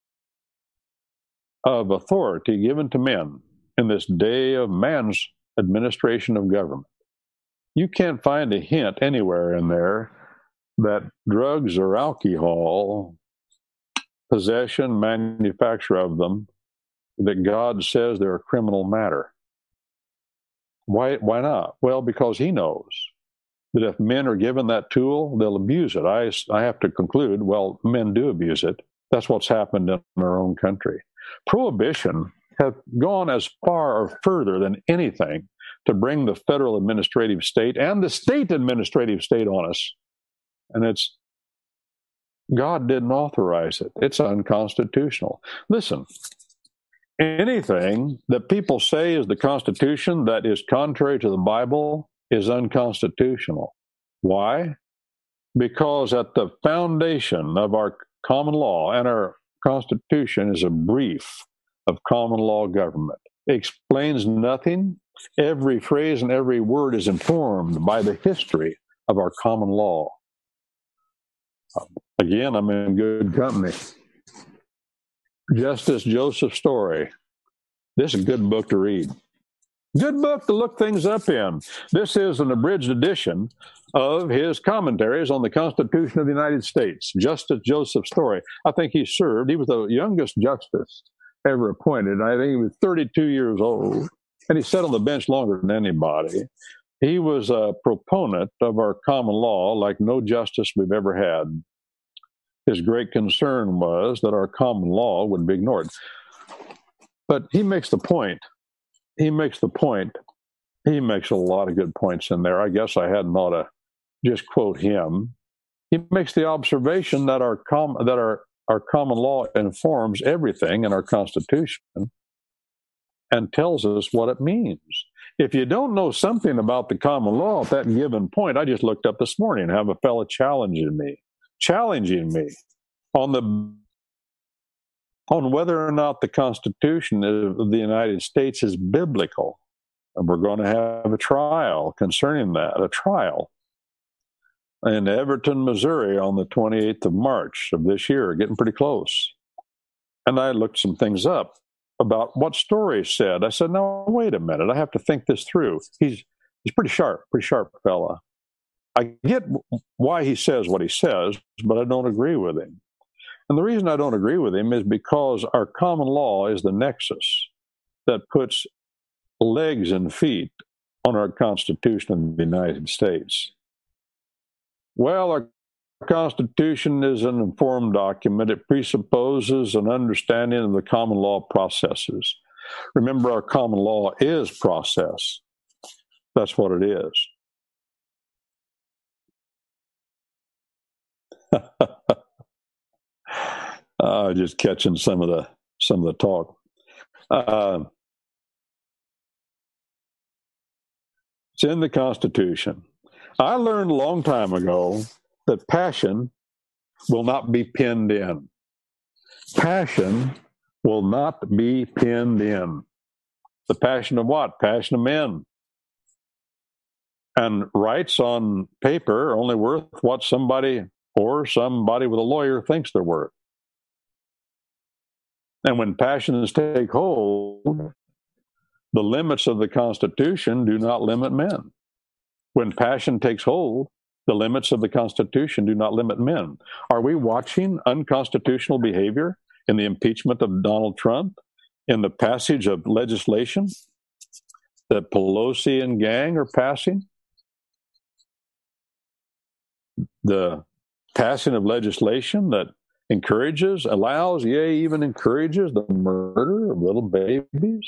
of authority given to men in this day of man's administration of government. You can't find a hint anywhere in there that drugs or alcohol, possession, manufacture of them, that God says they're a criminal matter. Why, why not? Well, because he knows that if men are given that tool, they'll abuse it. I, I have to conclude, well, men do abuse it. That's what's happened in our own country. Prohibition has gone as far or further than anything to bring the federal administrative state and the state administrative state on us. And it's, God didn't authorize it. It's unconstitutional. Listen, anything that people say is the Constitution that is contrary to the Bible is unconstitutional. Why? Because at the foundation of our common law and our Constitution is a brief of common law government. It explains nothing. Every phrase and every word is informed by the history of our common law. Again, I'm in good company. Justice Joseph Story. This is a good book to read. Good book to look things up in. This is an abridged edition of his commentaries on the Constitution of the United States. Justice Joseph Story. I think he served, he was the youngest justice ever appointed. I think he was thirty-two years old, and he sat on the bench longer than anybody. He was a proponent of our common law like no justice we've ever had. His great concern was that our common law would be ignored. But he makes the point. He makes the point. He makes a lot of good points in there. I guess I hadn't ought to just quote him. He makes the observation that our com- that our, our common law informs everything in our Constitution and tells us what it means. If you don't know something about the common law at that given point, I just looked up this morning and have a fellow challenging me, challenging me on the on whether or not the Constitution of the United States is biblical. And we're going to have a trial concerning that, a trial in Everton, Missouri on the twenty-eighth of March of this year, getting pretty close. And I looked some things up about what Story said. I said, no, wait a minute. I have to think this through. He's he's pretty sharp, pretty sharp fella. I get why he says what he says, but I don't agree with him. And the reason I don't agree with him is because our common law is the nexus that puts legs and feet on our Constitution of the United States. Well, our Constitution is an informed document. It presupposes an understanding of the common law processes. Remember, our common law is process. That's what it is. uh, just catching some of the some of the talk. Uh, it's in the Constitution. I learned a long time ago that passion will not be pinned in. Passion will not be pinned in. The passion of what? Passion of men. And rights on paper are only worth what somebody or somebody with a lawyer thinks they're worth. And when passions take hold, the limits of the Constitution do not limit men. When passion takes hold, the limits of the Constitution do not limit men. Are we watching unconstitutional behavior in the impeachment of Donald Trump, in the passage of legislation that Pelosi and gang are passing? The passing of legislation that encourages, allows, yea, even encourages the murder of little babies?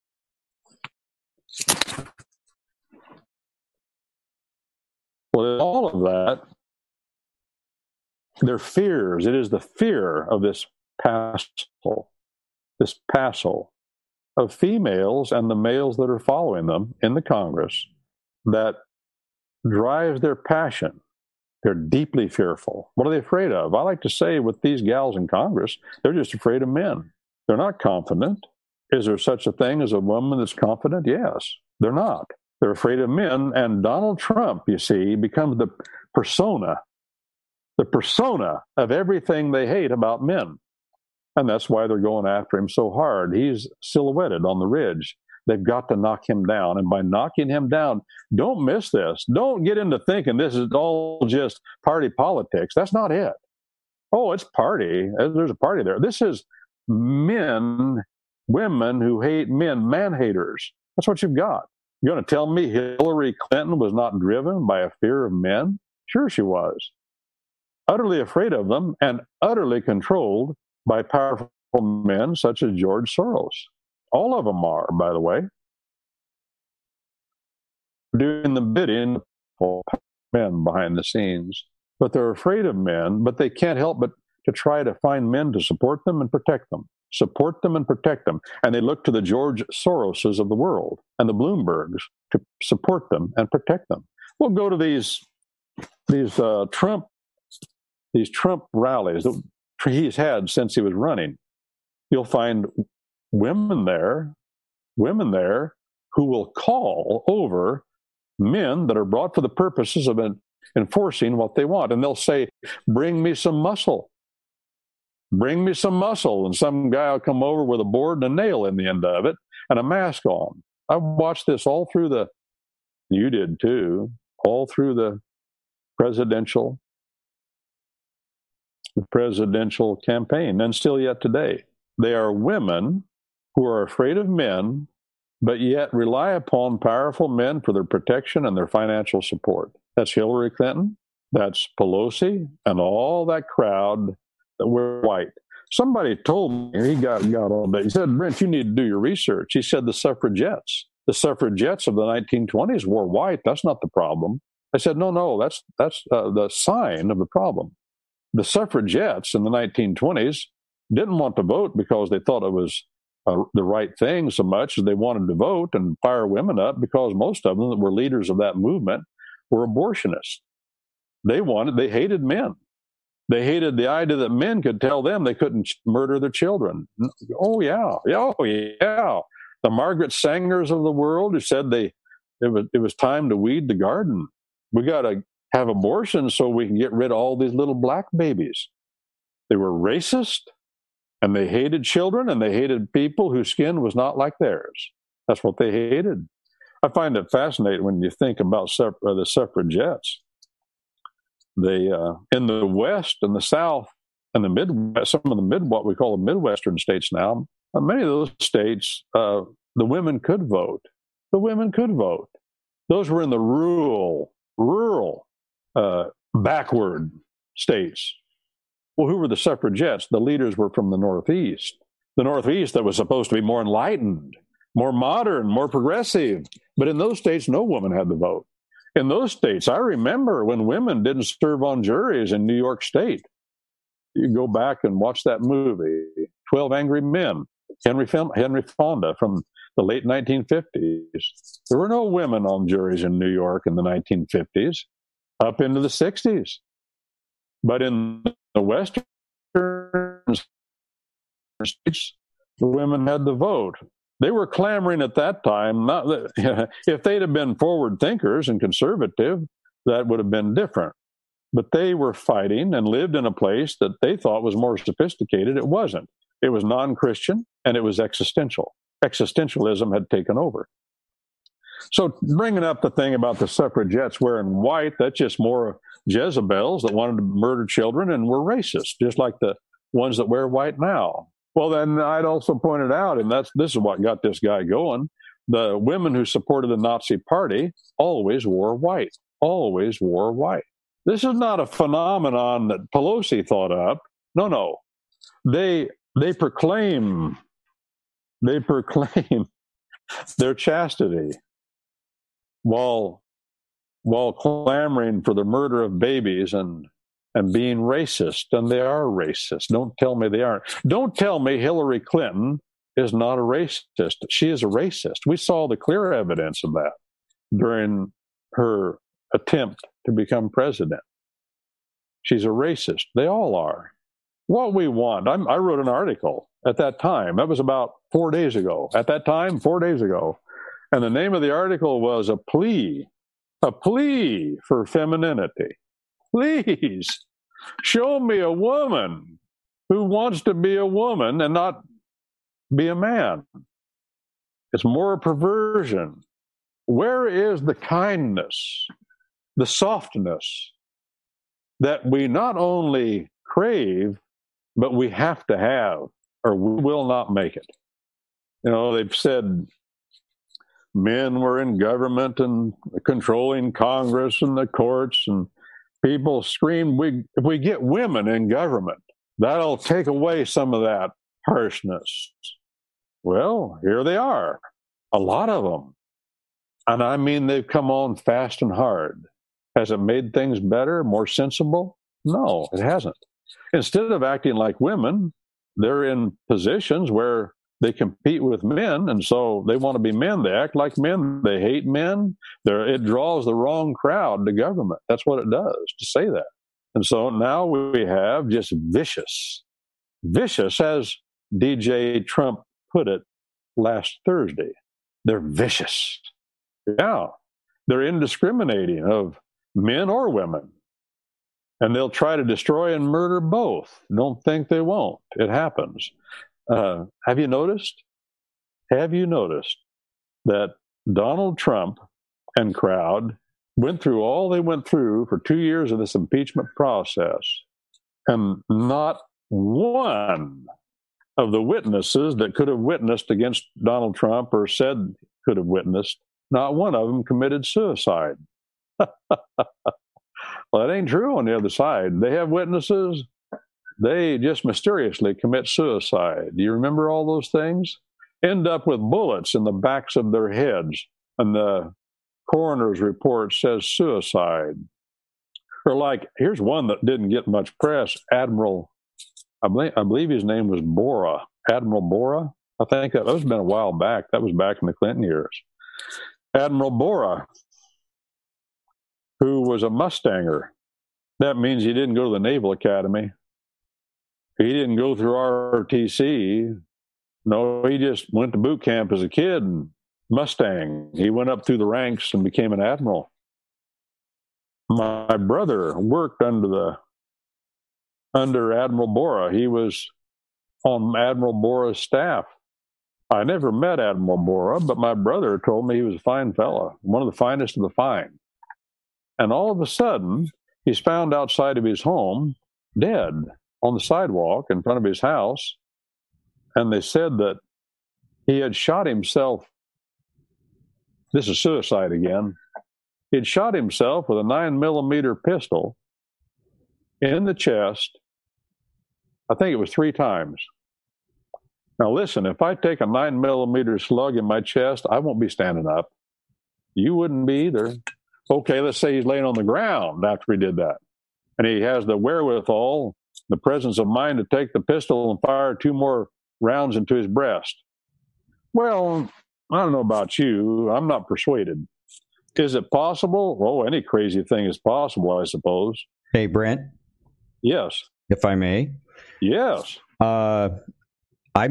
Well, all of that, their fears, it is the fear of this passel, this passel of females and the males that are following them in the Congress that drives their passion. They're deeply fearful. What are they afraid of? I like to say with these gals in Congress, they're just afraid of men. They're not confident. Is there such a thing as a woman that's confident? Yes. They're not. They're afraid of men. And Donald Trump, you see, becomes the persona, the persona of everything they hate about men. And that's why they're going after him so hard. He's silhouetted on the ridge. They've got to knock him down. And by knocking him down, don't miss this. Don't get into thinking this is all just party politics. That's not it. Oh, it's party. There's a party there. This is men, women who hate men, man haters. That's what you've got. You're going to tell me Hillary Clinton was not driven by a fear of men? Sure she was. Utterly afraid of them and utterly controlled by powerful men such as George Soros. All of them are, by the way, doing the bidding of men behind the scenes. But they're afraid of men, but they can't help but to try to find men to support them and protect them. Support them and protect them. And they look to the George Soroses of the world and the Bloombergs to support them and protect them. We'll go to these these uh, Trump these Trump rallies that he's had since he was running. You'll find women there, women there who will call over men that are brought for the purposes of enforcing what they want. And they'll say, bring me some muscle. Bring me some muscle. And some guy will come over with a board and a nail in the end of it and a mask on. I watched this all through the, you did too, all through the presidential, the presidential campaign, and still yet today. They are women who are afraid of men, but yet rely upon powerful men for their protection and their financial support. That's Hillary Clinton, that's Pelosi, and all that crowd that wear white. Somebody told me, he got, got on that. He said, Brent, you need to do your research. He said the suffragettes, the suffragettes of the nineteen twenties wore white. That's not the problem. I said, no, no, that's, that's uh, the sign of the problem. The suffragettes in the nineteen twenties didn't want to vote because they thought it was uh, the right thing so much as they wanted to vote and fire women up, because most of them that were leaders of that movement were abortionists. They wanted, they hated men. They hated the idea that men could tell them they couldn't murder their children. Oh, yeah. Oh, yeah. The Margaret Sangers of the world who said they it was, it was time to weed the garden. We got to have abortion so we can get rid of all these little black babies. They were racist, and they hated children, and they hated people whose skin was not like theirs. That's what they hated. I find it fascinating when you think about suff- uh, the suffragettes. They, uh, in the West and the South and the Midwest, some of the mid, what we call the Midwestern states now, uh, many of those states, uh, the women could vote. The women could vote. Those were in the rural, rural, uh, backward states. Well, who were the suffragettes? The leaders were from the Northeast. The Northeast that was supposed to be more enlightened, more modern, more progressive. But in those states, no woman had the vote. In those states, I remember when women didn't serve on juries in New York State. You go back and watch that movie, twelve Angry Men, Henry, Henry Fonda from the late nineteen fifties. There were no women on juries in New York in the nineteen fifties, up into the sixties. But in the Western states, the women had the vote. They were clamoring at that time. Not that, if they'd have been forward thinkers and conservative, that would have been different. But they were fighting and lived in a place that they thought was more sophisticated. It wasn't. It was non-Christian, and it was existential. Existentialism had taken over. So bringing up the thing about the suffragettes wearing white, that's just more Jezebels that wanted to murder children and were racist, just like the ones that wear white now. Well, then I'd also pointed out, and that's this is what got this guy going, the women who supported the Nazi Party always wore white, always wore white. This is not a phenomenon that Pelosi thought up. No, no. They they proclaim, they proclaim their chastity while while clamoring for the murder of babies and and being racist, and they are racist. Don't tell me they aren't. Don't tell me Hillary Clinton is not a racist. She is a racist. We saw the clear evidence of that during her attempt to become president. She's a racist. They all are. What we want, I'm, I wrote an article at that time. That was about four days ago. At that time, four days ago. And the name of the article was A Plea, a plea for femininity. Please show me a woman who wants to be a woman and not be a man. It's more a perversion. Where is the kindness, the softness that we not only crave, but we have to have, or we will not make it? You know, they've said men were in government and controlling Congress and the courts, and people scream, we, if we get women in government, that'll take away some of that harshness. Well, here they are, a lot of them. And I mean, they've come on fast and hard. Has it made things better, more sensible? No, it hasn't. Instead of acting like women, they're in positions where they compete with men, and so they want to be men. They act like men. They hate men. They're, it draws the wrong crowd to government. That's what it does, to say that. And so now we have just vicious, vicious, as D J Trump put it last Thursday. They're vicious. Yeah, they're indiscriminating of men or women. And they'll try to destroy and murder both. Don't think they won't. It happens. Uh, have you noticed? Have you noticed that Donald Trump and crowd went through all they went through for two years of this impeachment process, and not one of the witnesses that could have witnessed against Donald Trump or said could have witnessed, not one of them committed suicide. Well, that ain't true on the other side. They have witnesses. They just mysteriously commit suicide. Do you remember all those things? End up with bullets in the backs of their heads, and the coroner's report says suicide. Or like, here's one that didn't get much press, Admiral, I believe, I believe his name was Bora, Admiral Bora. I think that, that was been a while back. That was back in the Clinton years. Admiral Bora, who was a Mustanger. That means he didn't go to the Naval Academy. He didn't go through R O T C. No, he just went to boot camp as a kid and Mustang. He went up through the ranks and became an admiral. My brother worked under the under Admiral Bora. He was on Admiral Bora's staff. I never met Admiral Bora, but my brother told me he was a fine fellow, one of the finest of the fine. And all of a sudden, he's found outside of his home, dead, on the sidewalk in front of his house. And they said that he had shot himself. This is suicide again. He had shot himself with a nine millimeter pistol in the chest. I think it was three times. Now listen, if I take a nine millimeter slug in my chest, I won't be standing up. You wouldn't be either. Okay, let's say he's laying on the ground after he did that. And he has the wherewithal, the presence of mind to take the pistol and fire two more rounds into his breast. Well, I don't know about you. I'm not persuaded. Is it possible? Oh, any crazy thing is possible, I suppose. Hey, Brent. Yes. If I may. Yes. Uh, I met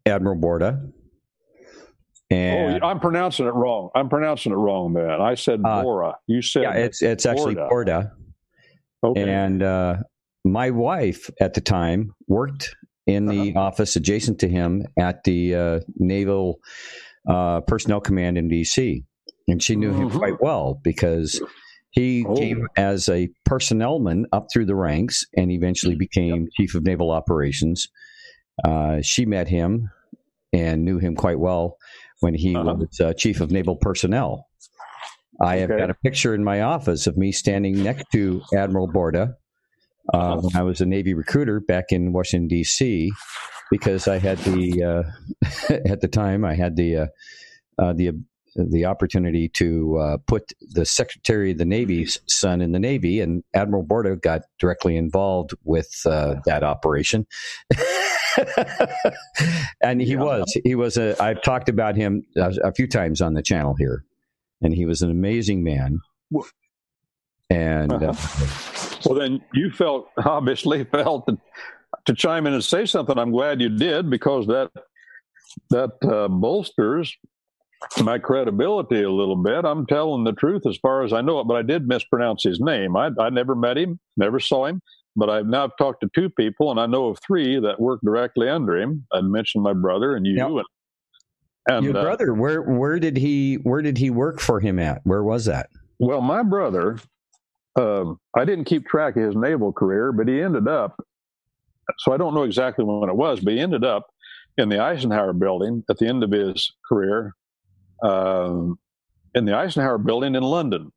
Admiral Borda. And oh, I'm pronouncing it wrong. I'm pronouncing it wrong, man. I said uh, Bora. You said yeah, it's it's actually Borda. Borda. Okay. And uh, my wife at the time worked in the uh-huh. office adjacent to him at the uh, Naval uh, Personnel Command in D C, and she knew mm-hmm. him quite well because he oh. came as a personnelman up through the ranks and eventually became yep. Chief of Naval Operations. Uh, she met him and knew him quite well when he uh-huh. was uh, Chief of Naval Personnel. I have okay. got a picture in my office of me standing next to Admiral Borda uh, uh-huh. when I was a Navy recruiter back in Washington, D C, because I had the, uh, at the time, I had the, uh, uh, the, the opportunity to uh, put the Secretary of the Navy's son in the Navy, and Admiral Borda got directly involved with uh, that operation. And he yeah. was, he was a, I've talked about him a, a few times on the channel here, and he was an amazing man. And uh, uh-huh. well, then you felt, obviously felt that, to chime in and say something. I'm glad you did, because that, that uh, bolsters my credibility a little bit. I'm telling the truth as far as I know it, but I did mispronounce his name. I, I never met him, never saw him. But I've now talked to two people, and I know of three that work directly under him. I mentioned my brother and you. Yep. And, and your uh, brother, where where did he where did he work for him at? Where was that? Well, my brother, uh, I didn't keep track of his naval career, but he ended up. So I don't know exactly when it was, but he ended up in the Eisenhower Building at the end of his career, uh, in the Eisenhower Building in London.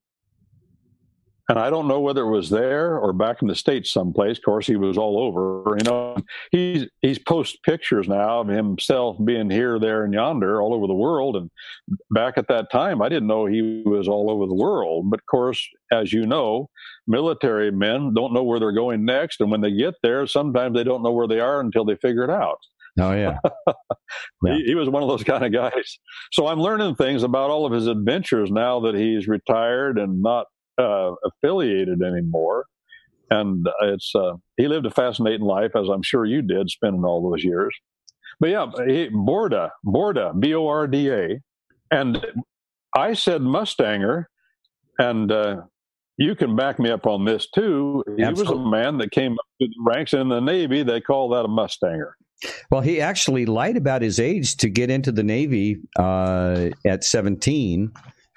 And I don't know whether it was there or back in the States someplace. Of course, he was all over. You know, he's he's posts pictures now of himself being here, there, and yonder, all over the world. And back at that time, I didn't know he was all over the world. But of course, as you know, military men don't know where they're going next, and when they get there, sometimes they don't know where they are until they figure it out. Oh yeah, yeah. He, he was one of those kind of guys. So I'm learning things about all of his adventures now that he's retired and not Uh, affiliated anymore, and it's uh, he lived a fascinating life, as I'm sure you did, spending all those years. But yeah, he, Borda, Borda, B O R D A, and I said Mustanger, and uh, you can back me up on this too. He Absolutely. was a man that came up to the ranks in the Navy. They call that a Mustanger. Well, he actually lied about his age to get into the Navy uh, at seventeen.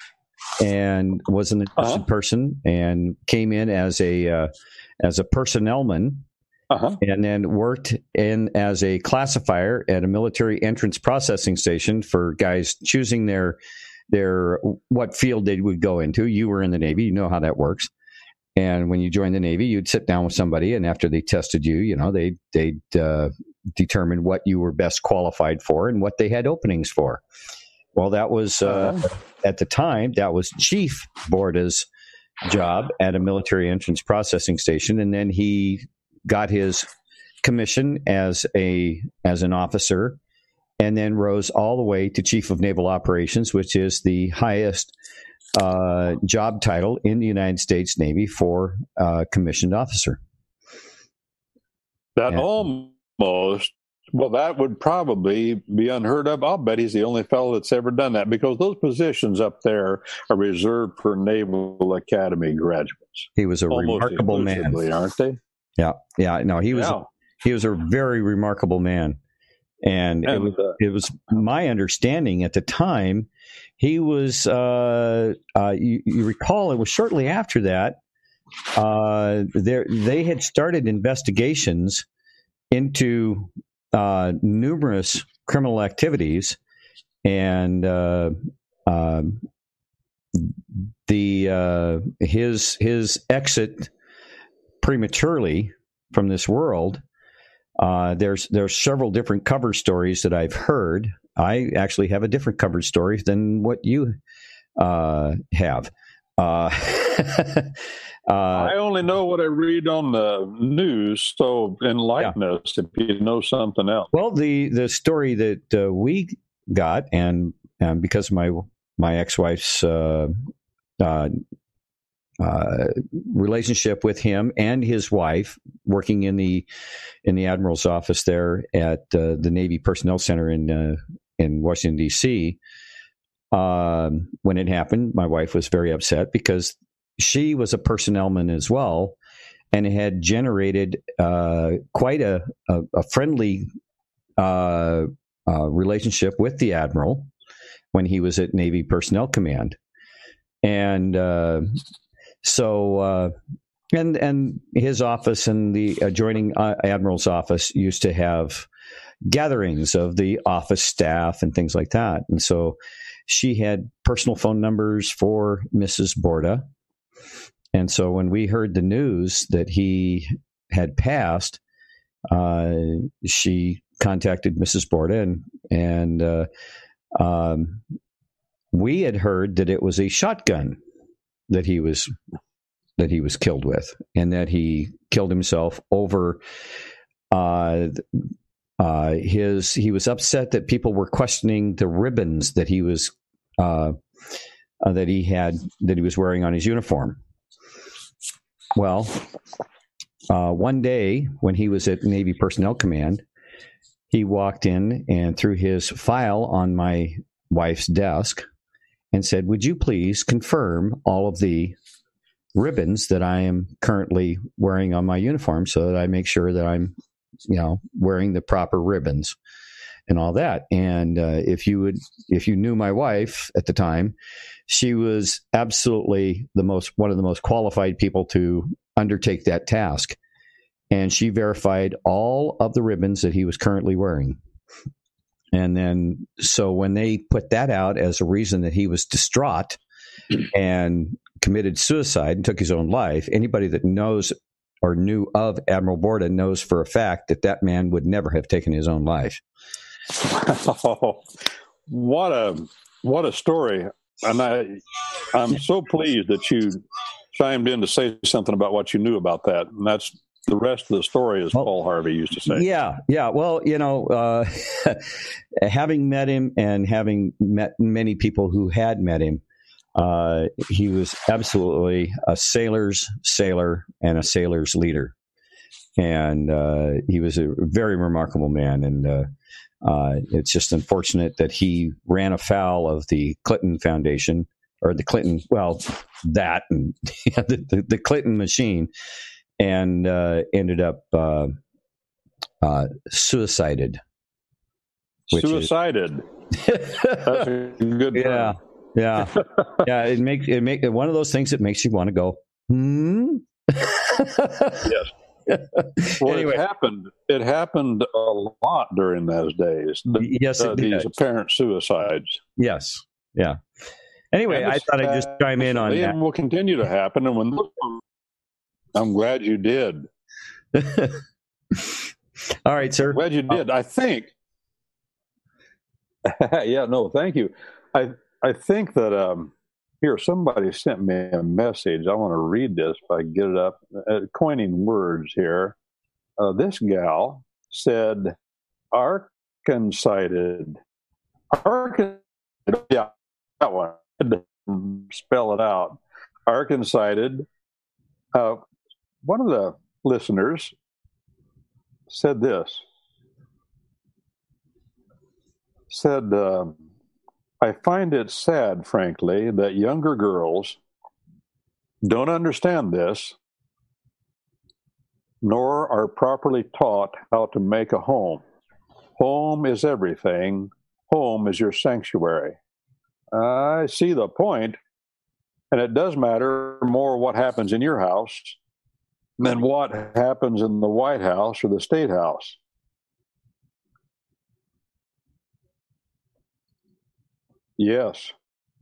And was an interested uh-huh. person, and came in as a uh, as a personnelman, uh-huh. and then worked in as a classifier at a military entrance processing station for guys choosing their their what field they would go into. You were in the Navy, you know how that works. And when you joined the Navy, you'd sit down with somebody, and after they tested you, you know, they they'd uh, determine what you were best qualified for and what they had openings for. Well, that was, uh, uh-huh. at the time, that was Chief Borda's job at a military entrance processing station. And then he got his commission as a as an officer, and then rose all the way to Chief of Naval Operations, which is the highest uh, job title in the United States Navy for a commissioned officer. That and, almost... Well, that would probably be unheard of. I'll bet he's the only fellow that's ever done that, because those positions up there are reserved for Naval Academy graduates. He was a Almost remarkable man, aren't they? Yeah, yeah. No, he was. Yeah. He was a very remarkable man, and, and it, was, uh, it was my understanding at the time. He was. Uh, uh, you, you recall, it was shortly after that. Uh, there, they had started investigations into Uh, numerous criminal activities, and uh, uh, the uh, his his exit prematurely from this world. Uh, there's there's several different cover stories that I've heard. I actually have a different cover story than what you uh, have. Uh, Uh, I only know what I read on the news, so enlighten yeah. us if you know something else. Well, the, the story that uh, we got, and, and because of my my ex-wife's uh, uh, uh, relationship with him and his wife, working in the in the admiral's office there at uh, the Navy Personnel Center in uh, in Washington D C. Um, when it happened, my wife was very upset because she was a personnelman as well, and had generated uh, quite a, a, a friendly uh, uh, relationship with the admiral when he was at Navy Personnel Command. And uh, so, uh, and and his office and the adjoining uh, admiral's office used to have gatherings of the office staff and things like that. And so she had personal phone numbers for Missus Borda. And so when we heard the news that he had passed, uh, she contacted Missus Borda, and, and uh, um, we had heard that it was a shotgun that he was that he was killed with, and that he killed himself over uh, uh, his. He was upset that people were questioning the ribbons that he was uh, uh, that he had that he was wearing on his uniform. Well, uh, one day when he was at Navy Personnel Command, he walked in and threw his file on my wife's desk and said, "Would you please confirm all of the ribbons that I am currently wearing on my uniform, so that I make sure that I'm, you know, wearing the proper ribbons and all that." And uh, if you would, if you knew my wife at the time, she was absolutely the most one of the most qualified people to undertake that task. And she verified all of the ribbons that he was currently wearing. And then, so when they put that out as a reason that he was distraught and committed suicide and took his own life, anybody that knows or knew of Admiral Borda knows for a fact that that man would never have taken his own life. Oh, what a what a story! And I, I'm so pleased that you chimed in to say something about what you knew about that. And that's the rest of the story, as well, Paul Harvey used to say. Yeah, yeah. Well, you know, uh, having met him and having met many people who had met him, uh, he was absolutely a sailor's sailor and a sailor's leader. And uh, he was a very remarkable man. And uh, uh, it's just unfortunate that he ran afoul of the Clinton Foundation, or the Clinton, well, that and the, the, the Clinton machine, and uh, ended up uh, uh, suicided. Suicided. Is, that's a good yeah, term. yeah, yeah. It makes it make one of those things that makes you want to go, hmm. Yes. Well, anyway. it happened. It happened a lot during those days. The, yes, it uh, did. These apparent suicides. Yes. Yeah. Anyway, I thought I'd just chime in on that. And will continue to happen. And when I'm glad you did. All right, sir. I'm glad you did. I think. Yeah. No. Thank you. I I think that um, here somebody sent me a message. I want to read this if I can get it up. Uh, coining words here. Uh, this gal said, "Arkansited." Arkan. Yeah, that one. Spell it out. Arkansited. Uh, one of the listeners said this. Said, uh, "I find it sad, frankly, that younger girls don't understand this, nor are properly taught how to make a home. Home is everything. Home is your sanctuary." I see the point, and it does matter more what happens in your house than what happens in the White House or the State House. Yes.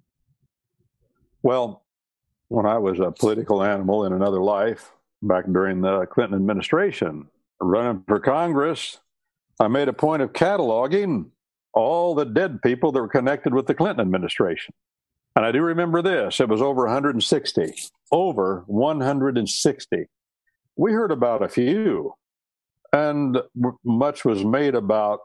Well, when I was a political animal in another life, back during the Clinton administration, running for Congress, I made a point of cataloging all the dead people that were connected with the Clinton administration. And I do remember this. It was over one hundred sixty. Over one hundred sixty. We heard about a few, and much was made about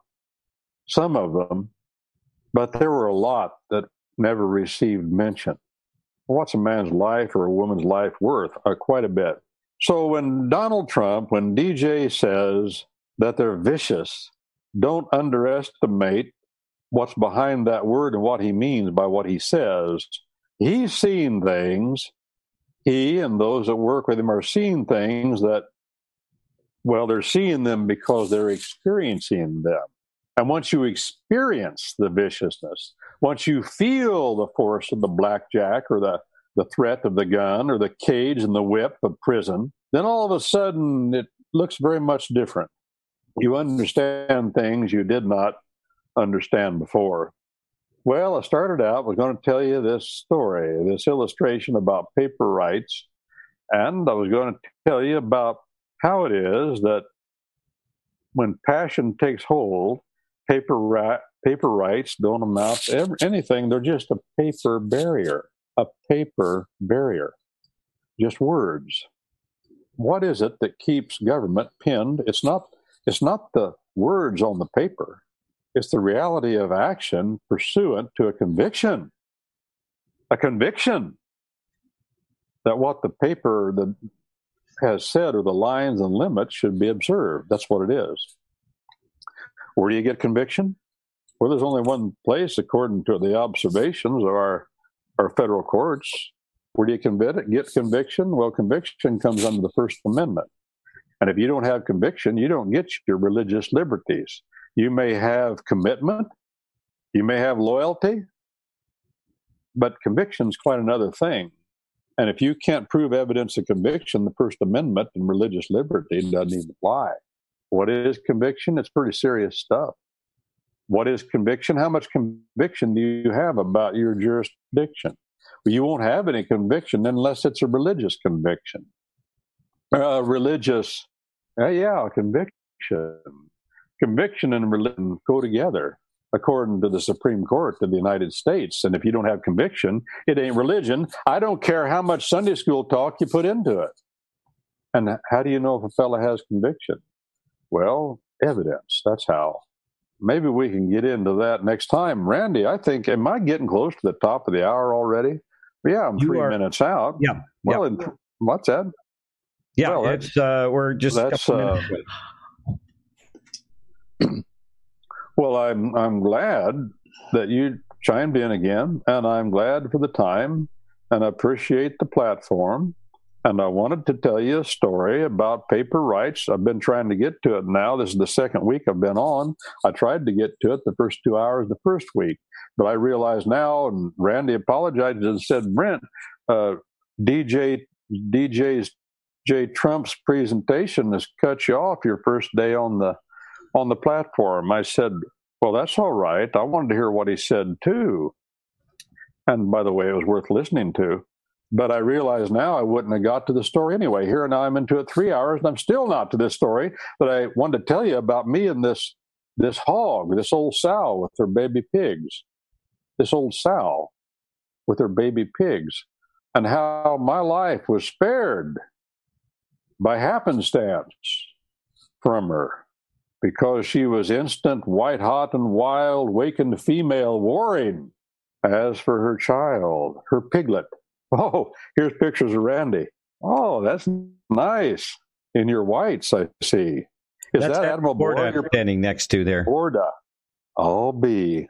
some of them, but there were a lot that never received mention. what's a man's life or a woman's life worth? Uh, quite a bit. So when Donald Trump, when D J says that they're vicious, don't underestimate what's behind that word and what he means by what he says. He's seen things. He and those that work with him are seeing things that, well, they're seeing them because they're experiencing them. And once you experience the viciousness, once you feel the force of the blackjack or the, the threat of the gun or the cage and the whip of prison, then all of a sudden it looks very much different. You understand things you did not understand before. Well, I started out, was going to tell you this story, this illustration about paper rights, and I was going to tell you about how it is that when passion takes hold, paper ri- paper rights don't amount to ever, anything. They're just a paper barrier, a paper barrier, just words. What is it that keeps government pinned? It's not, it's not the words on the paper. It's the reality of action pursuant to a conviction. A conviction that what the paper that has said or the lines and limits should be observed. That's what it is. Where do you get conviction? Well, there's only one place, according to the observations of our, our federal courts. Where do you convict, get conviction? Well, conviction comes under the First Amendment. And if you don't have conviction, you don't get your religious liberties. You may have commitment, you may have loyalty, but conviction is quite another thing. And if you can't prove evidence of conviction, the First Amendment and religious liberty doesn't even apply. What is conviction? It's pretty serious stuff. What is conviction? How much conviction do you have about your jurisdiction? Well, you won't have any conviction unless it's a religious conviction. Uh, religious, uh, yeah, conviction. Conviction and religion go together, according to the Supreme Court of the United States. And if you don't have conviction, it ain't religion. I don't care how much Sunday school talk you put into it. And how do you know if a fellow has conviction? Well, evidence. That's how. Maybe we can get into that next time. Randy, I think, am I getting close to the top of the hour already? Yeah, I'm You three are, minutes out. Yeah. Well, yeah. in, what's that? Yeah, well, it's uh, we're just a couple uh, minutes away. Well, I'm I'm glad that you chimed in again, and I'm glad for the time, and I appreciate the platform. And I wanted to tell you a story about paper rights. I've been trying to get to it now. This is the second week I've been on. I tried to get to it the first two hours the first week, but I realize now, and Randy apologized and said, Brent, uh, D J D J's J Trump's presentation has cut you off your first day on the on the platform. I said, well, that's all right. I wanted to hear what he said too. And by the way, it was worth listening to. But I realize now I wouldn't have got to the story anyway. Here now I'm into it three hours, and I'm still not to this story that I wanted to tell you about me and this this hog, this old sow with her baby pigs. This old sow with her baby pigs, and how my life was spared by happenstance from her, because she was instant, white hot and wild, wakened female warring. As for her child, her piglet, oh, here's pictures of Randy. Oh, that's nice. In your whites, I see. Is That's that Admiral Borda Borda? standing next to there. Borda. I'll be.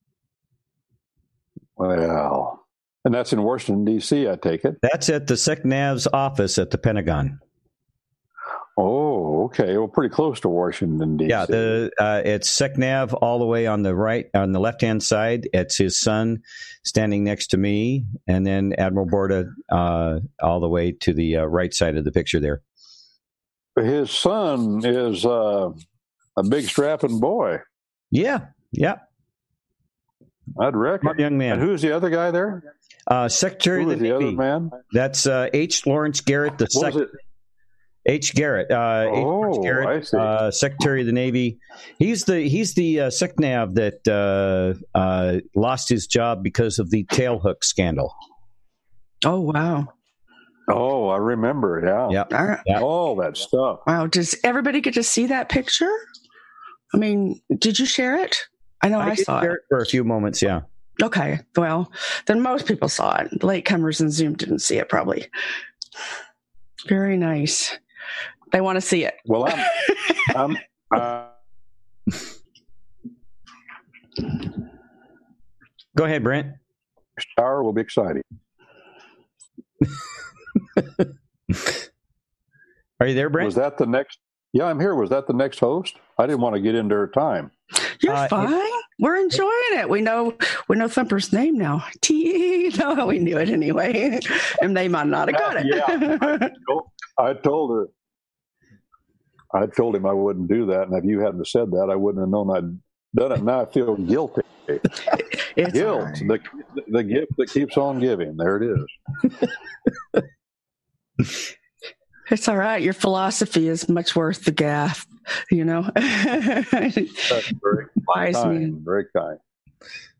Well, and that's in Washington, D C, I take it. That's at the SecNav's office at the Pentagon. Oh, okay. Well, pretty close to Washington, D C. Yeah, the uh, it's SecNav all the way on the right, on the left-hand side. It's his son standing next to me, and then Admiral Borda uh, all the way to the uh, right side of the picture there. His son is uh, a big strapping boy. Yeah, yeah. I'd reckon. Smart young man. And who's the other guy there? Uh, Secretary Who of the is the Navy. other man? That's uh, H. Lawrence Garrett, the What was second. it? H. Garrett, uh, H. Lawrence Oh, I Garrett, see. uh, Secretary of the Navy. He's the he's the uh, SecNav that uh, uh, lost his job because of the tailhook scandal. Oh, wow. Oh, I remember. Yeah. Yep. All right. Yep. All that stuff. Wow. Does everybody get to see that picture? I mean, did you share it? I know I, I did saw share it. it for a few moments. Yeah. Okay. Well, then most people saw it. Latecomers in Zoom didn't see it, probably. Very nice. They want to see it. Well, I'm. I'm uh, Go ahead, Brent. Hour will be exciting. Are you there, Brent? Was that the next? Yeah, I'm here. Was that the next host? I didn't want to get into her time. You're Uh, fine. it- We're enjoying it. We know we know Thumper's name now. T. No, we knew it anyway, and they might not have got it. Yeah. I told her. I told him I wouldn't do that, and if you hadn't said that, I wouldn't have known I'd done it. Now I feel guilty. It's Guilt, all right. the the gift that keeps on giving. There it is. It's all right. Your philosophy is much worth the gaff. You know, That's very wise man. kind. Very kind.